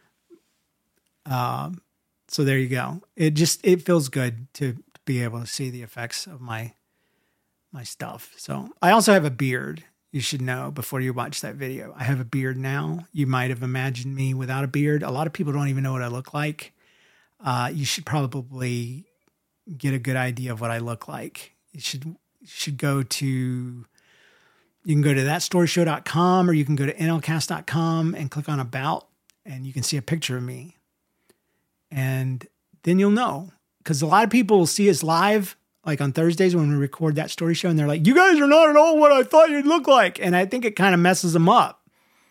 So there you go. It feels good to be able to see the effects of my stuff. So I also have a beard. You should know before you watch that video. I have a beard now. You might have imagined me without a beard. A lot of people don't even know what I look like. You should probably get a good idea of what I look like. You should go to, you can go to thatstoryshow.com or you can go to nlcast.com and click on about and you can see a picture of me. And then you'll know, because a lot of people will see us live, like on Thursdays when we record That Story Show, and they're like, "You guys are not at all what I thought you'd look like." And I think it kind of messes them up.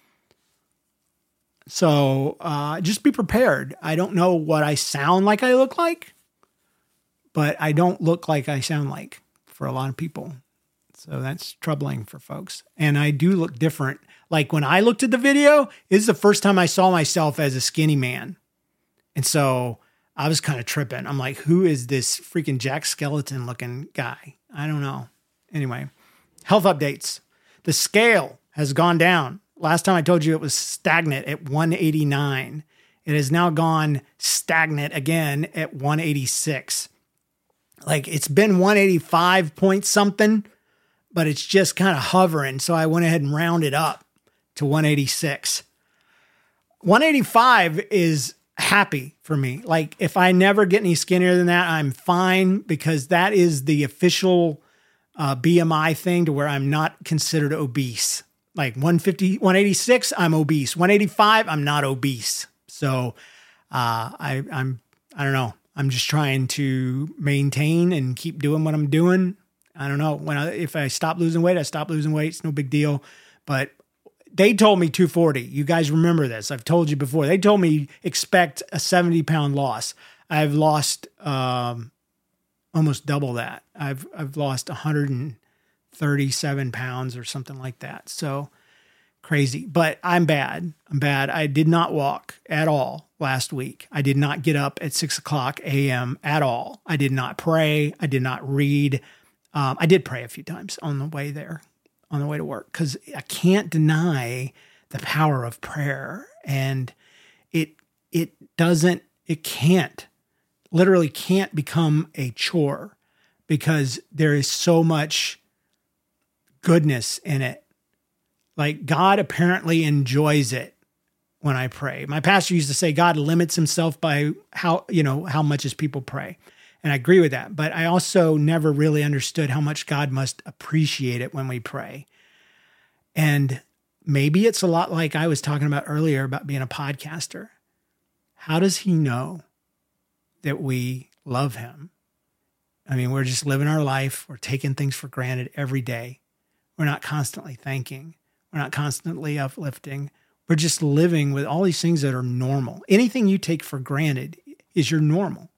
So just be prepared. I don't know what I sound like I look like, but I don't look like I sound like for a lot of people. So that's troubling for folks. And I do look different. Like when I looked at the video, it's the first time I saw myself as a skinny man. And so I was kind of tripping. I'm like, who is this freaking Jack Skeleton looking guy? I don't know. Anyway, health updates. The scale has gone down. Last time I told you it was stagnant at 189. It has now gone stagnant again at 186. Like it's been 185 point something, but it's just kind of hovering. So I went ahead and rounded up to 186. 185 is happy for me. Like if I never get any skinnier than that, I'm fine, because that is the official BMI thing to where I'm not considered obese. Like 150, 186, I'm obese. 185, I'm not obese. So I don't know. I'm just trying to maintain and keep doing what I'm doing. I don't know. If I stop losing weight, I stop losing weight. It's no big deal. But they told me 240. You guys remember this. I've told you before. They told me expect a 70-pound loss. I've lost almost double that. I've lost 137 pounds or something like that. So crazy. But I'm bad. I did not walk at all last week. I did not get up at 6:00 a.m. at all. I did not pray. I did not read. I did pray a few times on the way there, on the way to work, because I can't deny the power of prayer. And it literally can't become a chore, because there is so much goodness in it. Like God apparently enjoys it when I pray. My pastor used to say God limits himself by how much his people pray. And I agree with that. But I also never really understood how much God must appreciate it when we pray. And maybe it's a lot like I was talking about earlier about being a podcaster. How does he know that we love him? I mean, we're just living our life. We're taking things for granted every day. We're not constantly thanking. We're not constantly uplifting. We're just living with all these things that are normal. Anything you take for granted is your normal.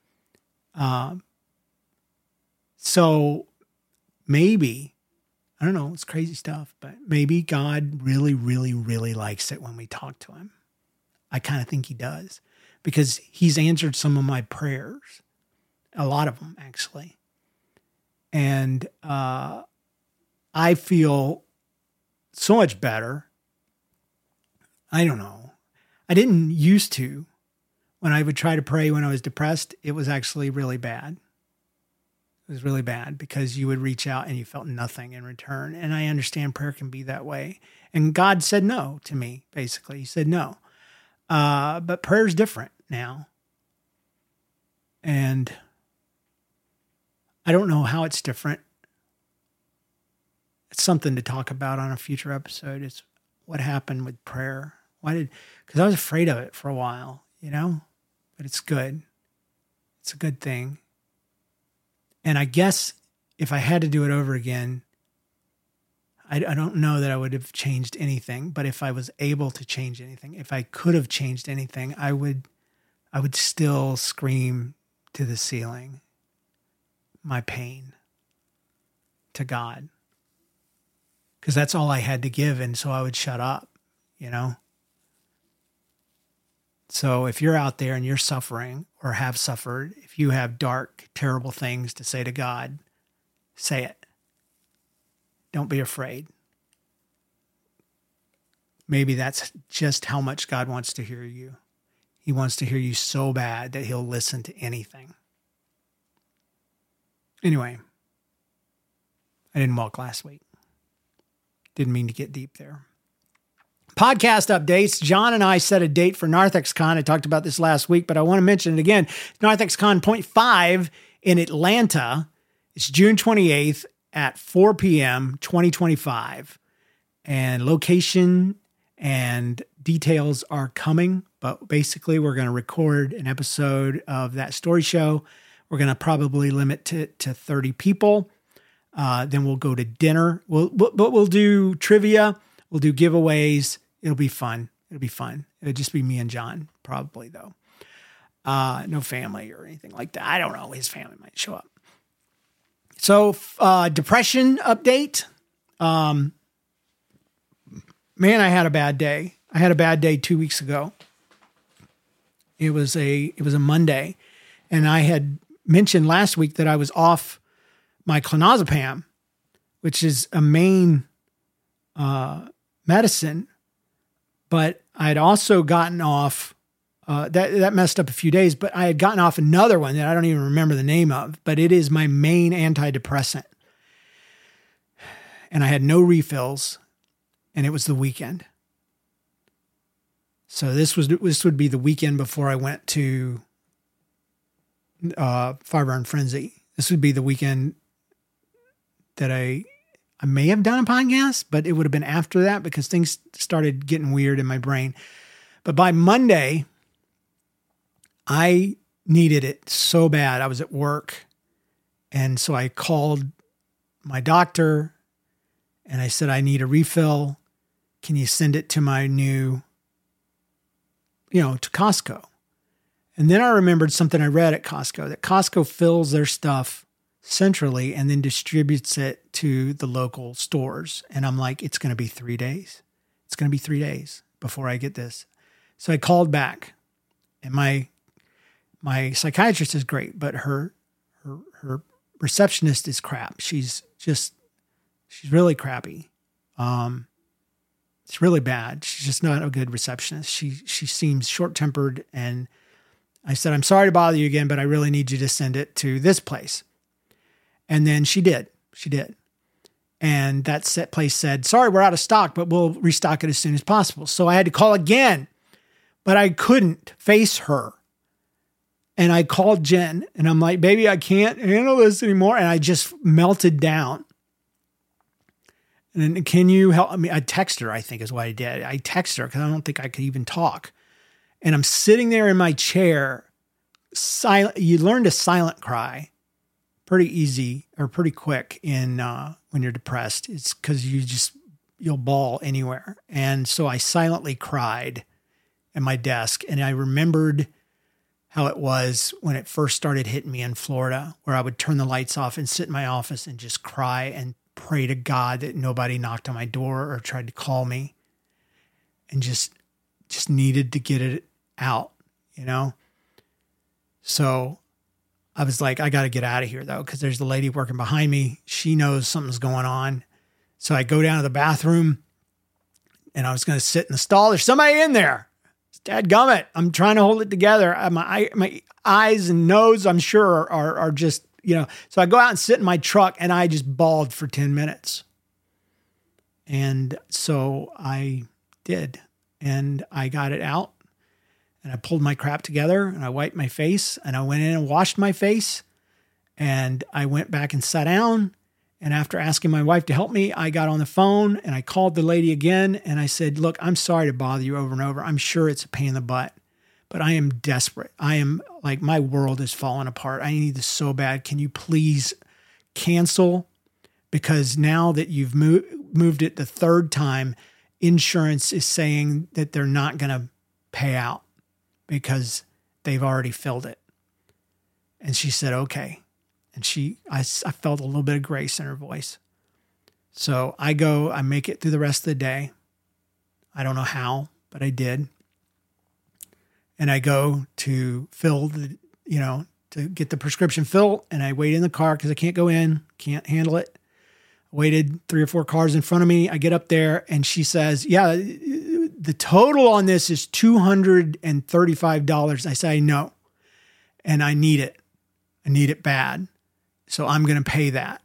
So maybe, I don't know, it's crazy stuff, but maybe God really, really, really likes it when we talk to him. I kind of think he does, because he's answered some of my prayers, a lot of them actually. And I feel so much better. I don't know. I didn't used to. When I would try to pray when I was depressed, it was actually really bad. It was really bad because you would reach out and you felt nothing in return. And I understand prayer can be that way. And God said no to me, basically. He said no. But prayer is different now. And I don't know how it's different. It's something to talk about on a future episode. It's what happened with prayer. Because I was afraid of it for a while, but it's good. It's a good thing. And I guess if I had to do it over again, I don't know that I would have changed anything, but if I was able to change anything, if I could have changed anything, I would still scream to the ceiling my pain to God. Because that's all I had to give, and so I would shut up, So if you're out there and you're suffering or have suffered, if you have dark, terrible things to say to God, say it. Don't be afraid. Maybe that's just how much God wants to hear you. He wants to hear you so bad that he'll listen to anything. Anyway, I didn't walk last week. Didn't mean to get deep there. Podcast updates. John and I set a date for NarthexCon. I talked about this last week, but I want to mention it again. NarthexCon 0.5 in Atlanta. It's June 28th at 4 p.m. 2025. And location and details are coming, but basically we're going to record an episode of that story show. We're going to probably limit it to 30 people. Then we'll go to dinner. We'll do trivia. We'll do giveaways. It'll be fun. It'll just be me and John, probably, though. No family or anything like that. I don't know. His family might show up. So, depression update. Man, I had a bad day. I had a bad day 2 weeks ago. It was a Monday. And I had mentioned last week that I was off my clonazepam, which is a main medicine, but I had also gotten off, that messed up a few days, but I had gotten off another one that I don't even remember the name of, but it is my main antidepressant. And I had no refills, and it was the weekend. So this would be the weekend before I went to Fireburn Frenzy. This would be the weekend that I may have done a podcast, but it would have been after that because things started getting weird in my brain. But by Monday, I needed it so bad. I was at work. And so I called my doctor and I said, I need a refill. Can you send it to my new, to Costco? And then I remembered something I read at Costco, that Costco fills their stuff centrally and then distributes it to the local stores. And I'm like, it's going to be 3 days. It's going to be 3 days before I get this. So I called back, and my psychiatrist is great, but her receptionist is crap. She's really crappy. It's really bad. She's just not a good receptionist. She seems short-tempered, and I said, I'm sorry to bother you again, but I really need you to send it to this place. And then she did. And that place said, sorry, we're out of stock, but we'll restock it as soon as possible. So I had to call again, but I couldn't face her. And I called Jen, and I'm like, baby, I can't handle this anymore. And I just melted down. And then, can you help me? I text her, I think is what I did. I text her because I don't think I could even talk. And I'm sitting there in my chair, silent. You learn to silent cry pretty easy or pretty quick when you're depressed. It's because you'll bawl anywhere. And so I silently cried at my desk. And I remembered how it was when it first started hitting me in Florida, where I would turn the lights off and sit in my office and just cry and pray to God that nobody knocked on my door or tried to call me, and just needed to get it out, So I was like, I got to get out of here though, because there's the lady working behind me. She knows something's going on. So I go down to the bathroom, and I was going to sit in the stall. There's somebody in there. It's dadgummit. I'm trying to hold it together. My eyes and nose, I'm sure, are just, So I go out and sit in my truck, and I just bawled for 10 minutes. And so I did. And I got it out, and I pulled my crap together, and I wiped my face, and I went in and washed my face, and I went back and sat down. And after asking my wife to help me, I got on the phone and I called the lady again, and I said, look, I'm sorry to bother you over and over. I'm sure it's a pain in the butt, but I am desperate. I am like, my world is falling apart. I need this so bad. Can you please cancel? Because now that you've moved it the third time, insurance is saying that they're not going to pay out because they've already filled it. And she said, okay. And I felt a little bit of grace in her voice. So I make it through the rest of the day. I don't know how, but I did. And I go to fill to get the prescription filled, and I wait in the car because I can't go in, can't handle it. Waited 3 or 4 cars in front of me. I get up there, and she says, yeah, the total on this is $235. I say, no, and I need it. I need it bad. So I'm going to pay that.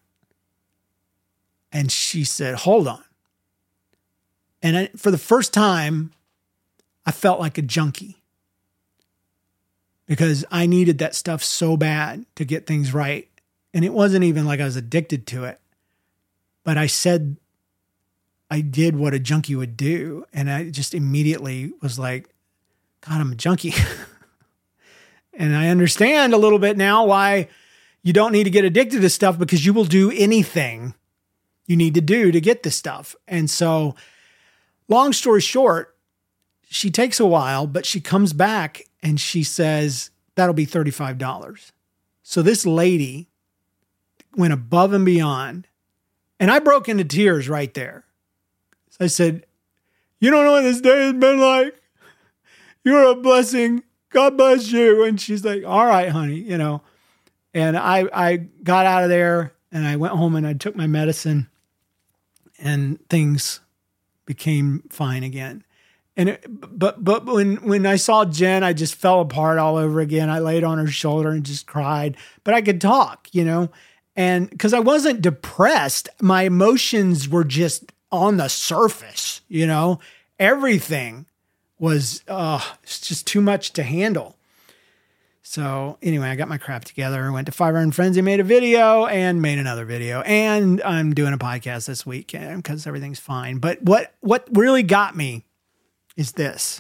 And she said, hold on. And for the first time, I felt like a junkie, because I needed that stuff so bad to get things right. And it wasn't even like I was addicted to it. But I did what a junkie would do. And I just immediately was like, God, I'm a junkie. And I understand a little bit now why you don't need to get addicted to stuff, because you will do anything you need to do to get this stuff. And so, long story short, she takes a while, but she comes back and she says, that'll be $35. So this lady went above and beyond. And I broke into tears right there. I said, you don't know what this day has been like. You're a blessing. God bless you. And she's like, all right, honey, and I got out of there and I went home and I took my medicine and things became fine again. But when I saw Jen, I just fell apart all over again. I laid on her shoulder and just cried, but I could talk, and because I wasn't depressed, my emotions were just on the surface, everything was it's just too much to handle. So anyway, I got my crap together, went to Five Iron Frenzy, made a video and made another video. And I'm doing a podcast this weekend because everything's fine. But what really got me is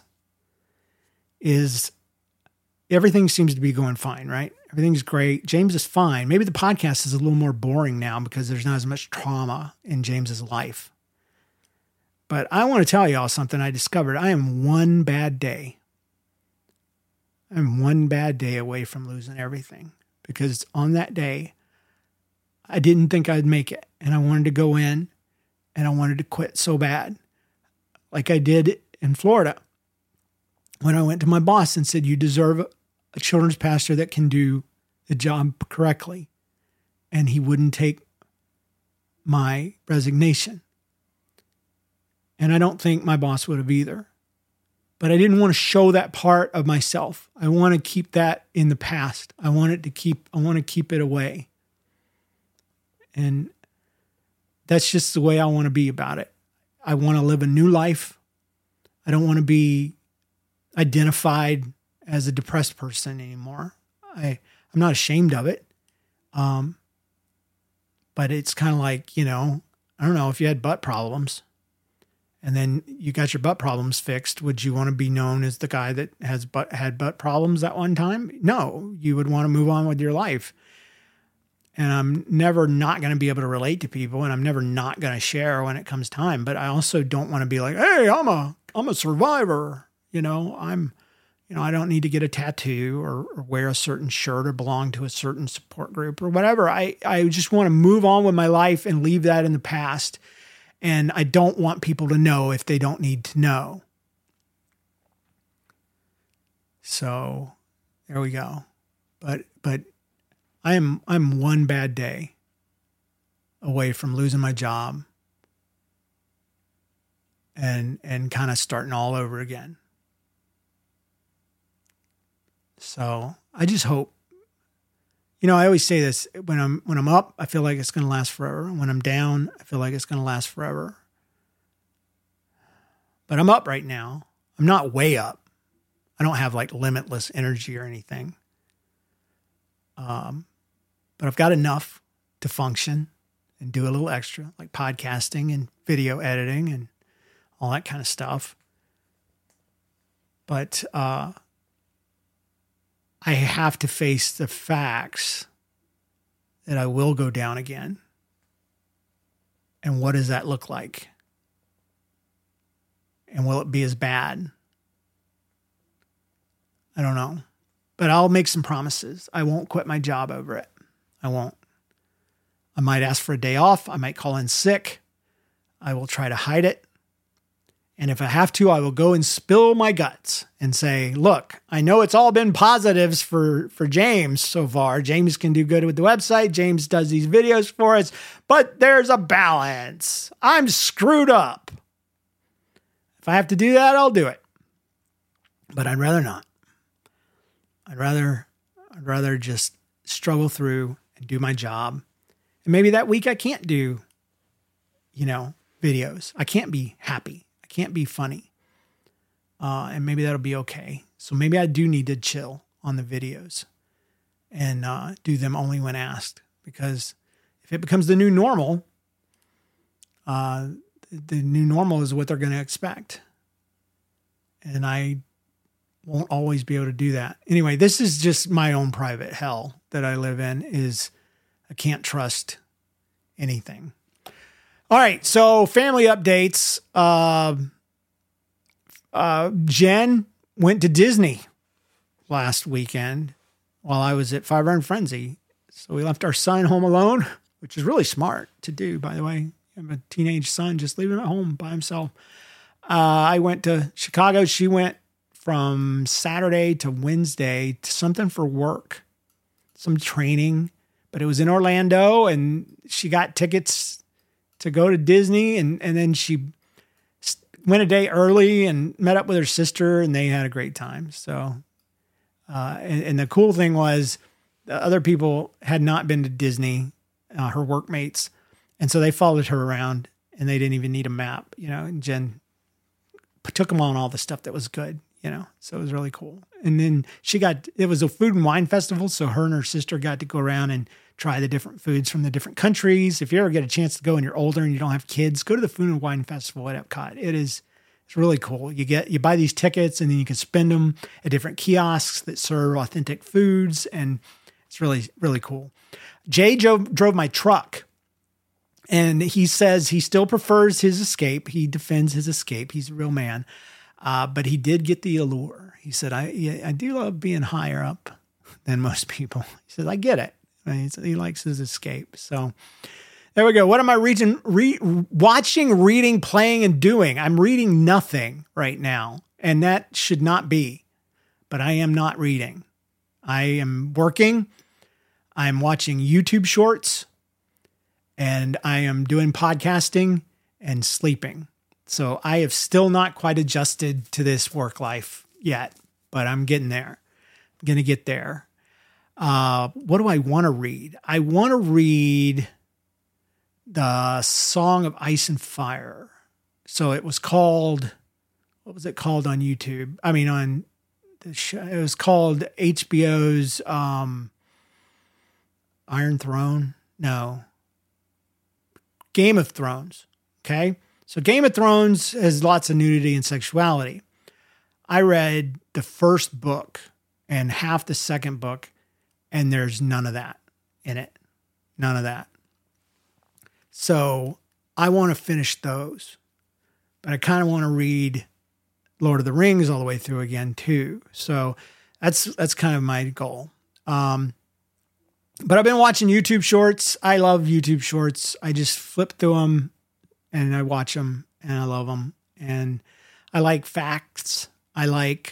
everything seems to be going fine, right? Everything's great. James is fine. Maybe the podcast is a little more boring now because there's not as much trauma in James's life. But I want to tell y'all something I discovered. I am one bad day. I'm one bad day away from losing everything because on that day, I didn't think I'd make it. And I wanted to go in and I wanted to quit so bad, like I did in Florida when I went to my boss and said, you deserve a children's pastor that can do the job correctly. And he wouldn't take my resignation. And I don't think my boss would have either. But I didn't want to show that part of myself. I want to keep that in the past. I want to keep it away. And that's just the way I want to be about it. I want to live a new life. I don't want to be identified as a depressed person anymore. I'm not ashamed of it. But it's kind of like, I don't know, if you had butt problems and then you got your butt problems fixed, would you want to be known as the guy that had butt problems at one time? No, you would want to move on with your life. And I'm never not going to be able to relate to people, and I'm never not going to share when it comes time. But I also don't want to be like, hey, I'm a survivor. I don't need to get a tattoo or wear a certain shirt or belong to a certain support group or whatever. I just want to move on with my life and leave that in the past. And I don't want people to know if they don't need to know. So there we go. But I'm one bad day away from losing my job and kind of starting all over again. So I just hope, I always say this, when I'm up, I feel like it's going to last forever. When I'm down, I feel like it's going to last forever. But I'm up right now. I'm not way up. I don't have like limitless energy or anything. But I've got enough to function and do a little extra, like podcasting and video editing and all that kind of stuff. But I have to face the facts that I will go down again. And what does that look like? And will it be as bad? I don't know. But I'll make some promises. I won't quit my job over it. I won't. I might ask for a day off. I might call in sick. I will try to hide it. And if I have to, I will go and spill my guts and say, look, I know it's all been positives for James so far. James can do good with the website. James does these videos for us, but there's a balance. I'm screwed up. If I have to do that, I'll do it. But I'd rather not. I'd rather just struggle through and do my job. And maybe that week I can't do, videos. I can't be happy. Can't be funny. And maybe that'll be okay. So maybe I do need to chill on the videos and do them only when asked. Because if it becomes the new normal, the new normal is what they're going to expect. And I won't always be able to do that. Anyway, this is just my own private hell that I live in, is I can't trust anything. All right, so family updates. Jen went to Disney last weekend while I was at Five Iron Frenzy. So we left our son home alone, which is really smart to do, by the way. I have a teenage son, just leave him at home by himself. I went to Chicago. She went from Saturday to Wednesday to something for work, some training, but it was in Orlando, and she got tickets to go to Disney, and then she went a day early and met up with her sister, and they had a great time. So, and the cool thing was the other people had not been to Disney, her workmates. And so they followed her around, and they didn't even need a map, and Jen took them on all the stuff that was good, so it was really cool. And then it was a food and wine festival. So her and her sister got to go around and try the different foods from the different countries. If you ever get a chance to go and you're older and you don't have kids, go to the food and wine festival at Epcot. It's really cool. You buy these tickets, and then you can spend them at different kiosks that serve authentic foods. And it's really, really cool. Jay drove my truck, and he says he still prefers his Escape. He defends his Escape. He's a real man. But he did get the Allure. He said, I do love being higher up than most people. He says, I get it. He likes his Escape. So there we go. What am I watching, reading, playing, and doing? I'm reading nothing right now, and that should not be. But I am not reading. I am working. I'm watching YouTube shorts, and I am doing podcasting and sleeping. So I have still not quite adjusted to this work life yet, but I'm getting there. I'm going to get there. What do I want to read? I want to read the Song of Ice and Fire. So it was called, what was it called on YouTube? I mean, on the show, it was called HBO's Iron Throne. No. Game of Thrones. Okay. So Game of Thrones has lots of nudity and sexuality. I read the first book and half the second book, and there's none of that in it. None of that. So I want to finish those, but I kind of want to read Lord of the Rings all the way through again too. So that's kind of my goal. But I've been watching YouTube shorts. I love YouTube shorts. I just flip through them and I watch them and I love them. And I like facts. I like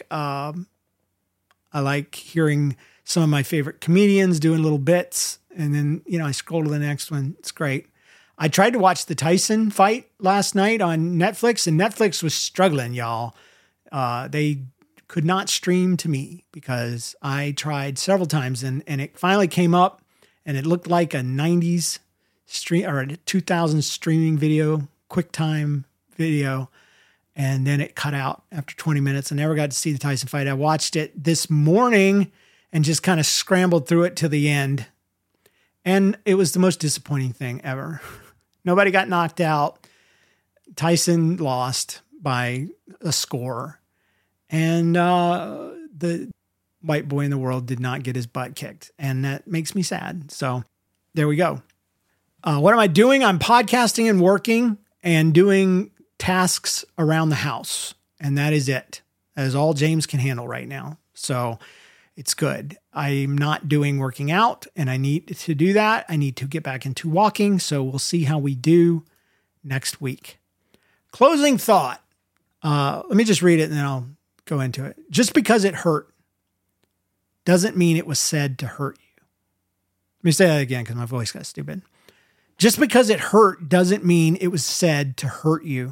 hearing some of my favorite comedians doing little bits. And then, I scroll to the next one. It's great. I tried to watch the Tyson fight last night on Netflix, and Netflix was struggling, y'all. They could not stream to me because I tried several times, and it finally came up, and it looked like a 90s stream or a 2000s streaming video, QuickTime video. And then it cut out after 20 minutes. I never got to see the Tyson fight. I watched it this morning and just kind of scrambled through it to the end. And it was the most disappointing thing ever. Nobody got knocked out. Tyson lost by a score. And the white boy in the world did not get his butt kicked. And that makes me sad. So there we go. What am I doing? I'm podcasting and working and doing tasks around the house. And that is it. That is all James can handle right now. So it's good. I'm not doing working out, and I need to do that. I need to get back into walking. So we'll see how we do next week. Closing thought. Let me just read it and then I'll go into it. Just because it hurt doesn't mean it was said to hurt you. Let me say that again because my voice got stupid. Just because it hurt doesn't mean it was said to hurt you.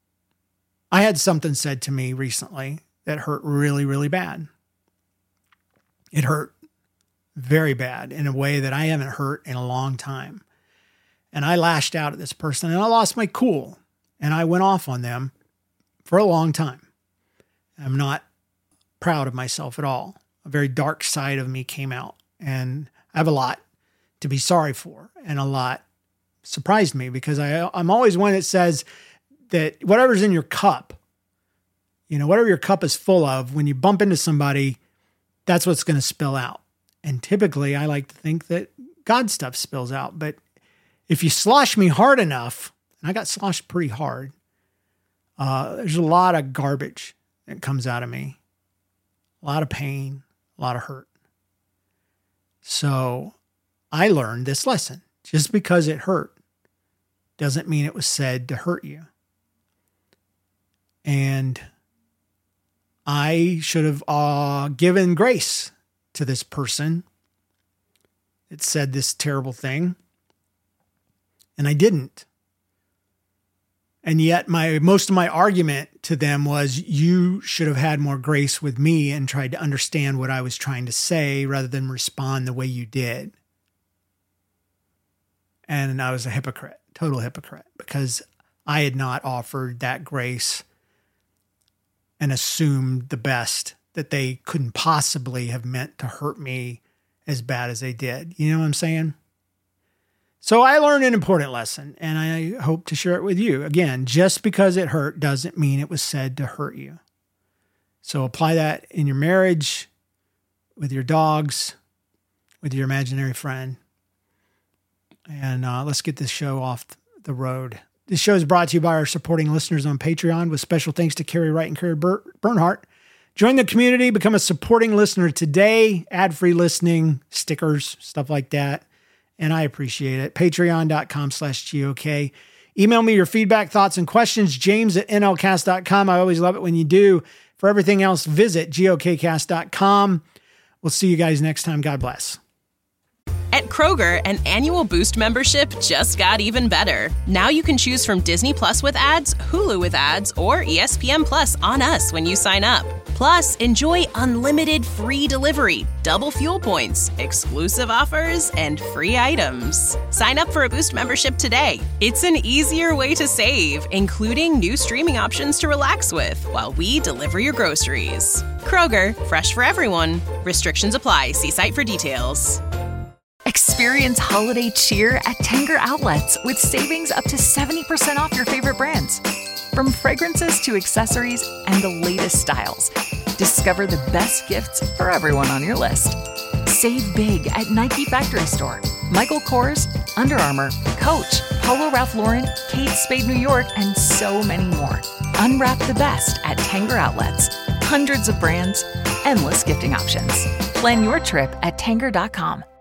I had something said to me recently that hurt really, really bad. It hurt very bad in a way that I haven't hurt in a long time. And I lashed out at this person and I lost my cool. And I went off on them for a long time. I'm not proud of myself at all. A very dark side of me came out. And I have a lot to be sorry for. And a lot surprised me because I'm always one that says that whatever's in your cup, whatever your cup is full of, when you bump into somebody, that's what's going to spill out. And typically I like to think that God stuff spills out. But if you slosh me hard enough, and I got sloshed pretty hard, there's a lot of garbage that comes out of me. A lot of pain, a lot of hurt. So I learned this lesson. Just because it hurt doesn't mean it was said to hurt you. And I should have given grace to this person that said this terrible thing, and I didn't. And yet most of my argument to them was, you should have had more grace with me and tried to understand what I was trying to say rather than respond the way you did. And I was a hypocrite, total hypocrite, because I had not offered that grace and assumed the best, that they couldn't possibly have meant to hurt me as bad as they did. You know what I'm saying? So I learned an important lesson, and I hope to share it with you. Again, just because it hurt doesn't mean it was said to hurt you. So apply that in your marriage, with your dogs, with your imaginary friend. And let's get this show off the road. This show is brought to you by our supporting listeners on Patreon, with special thanks to Carrie Wright and Carrie Bernhardt. Join the community, become a supporting listener today, ad-free listening, stickers, stuff like that. And I appreciate it. Patreon.com/GOK. Email me your feedback, thoughts, and questions. James@nlcast.com. I always love it when you do. For everything else, visit GOKcast.com. We'll see you guys next time. God bless. At Kroger, an annual Boost membership just got even better. Now you can choose from Disney Plus with ads, Hulu with ads, or ESPN Plus on us when you sign up. Plus, enjoy unlimited free delivery, double fuel points, exclusive offers, and free items. Sign up for a Boost membership today. It's an easier way to save, including new streaming options to relax with while we deliver your groceries. Kroger, fresh for everyone. Restrictions apply. See site for details. Experience holiday cheer at Tanger Outlets with savings up to 70% off your favorite brands. From fragrances to accessories and the latest styles, discover the best gifts for everyone on your list. Save big at Nike Factory Store, Michael Kors, Under Armour, Coach, Polo Ralph Lauren, Kate Spade New York, and so many more. Unwrap the best at Tanger Outlets. Hundreds of brands, endless gifting options. Plan your trip at Tanger.com.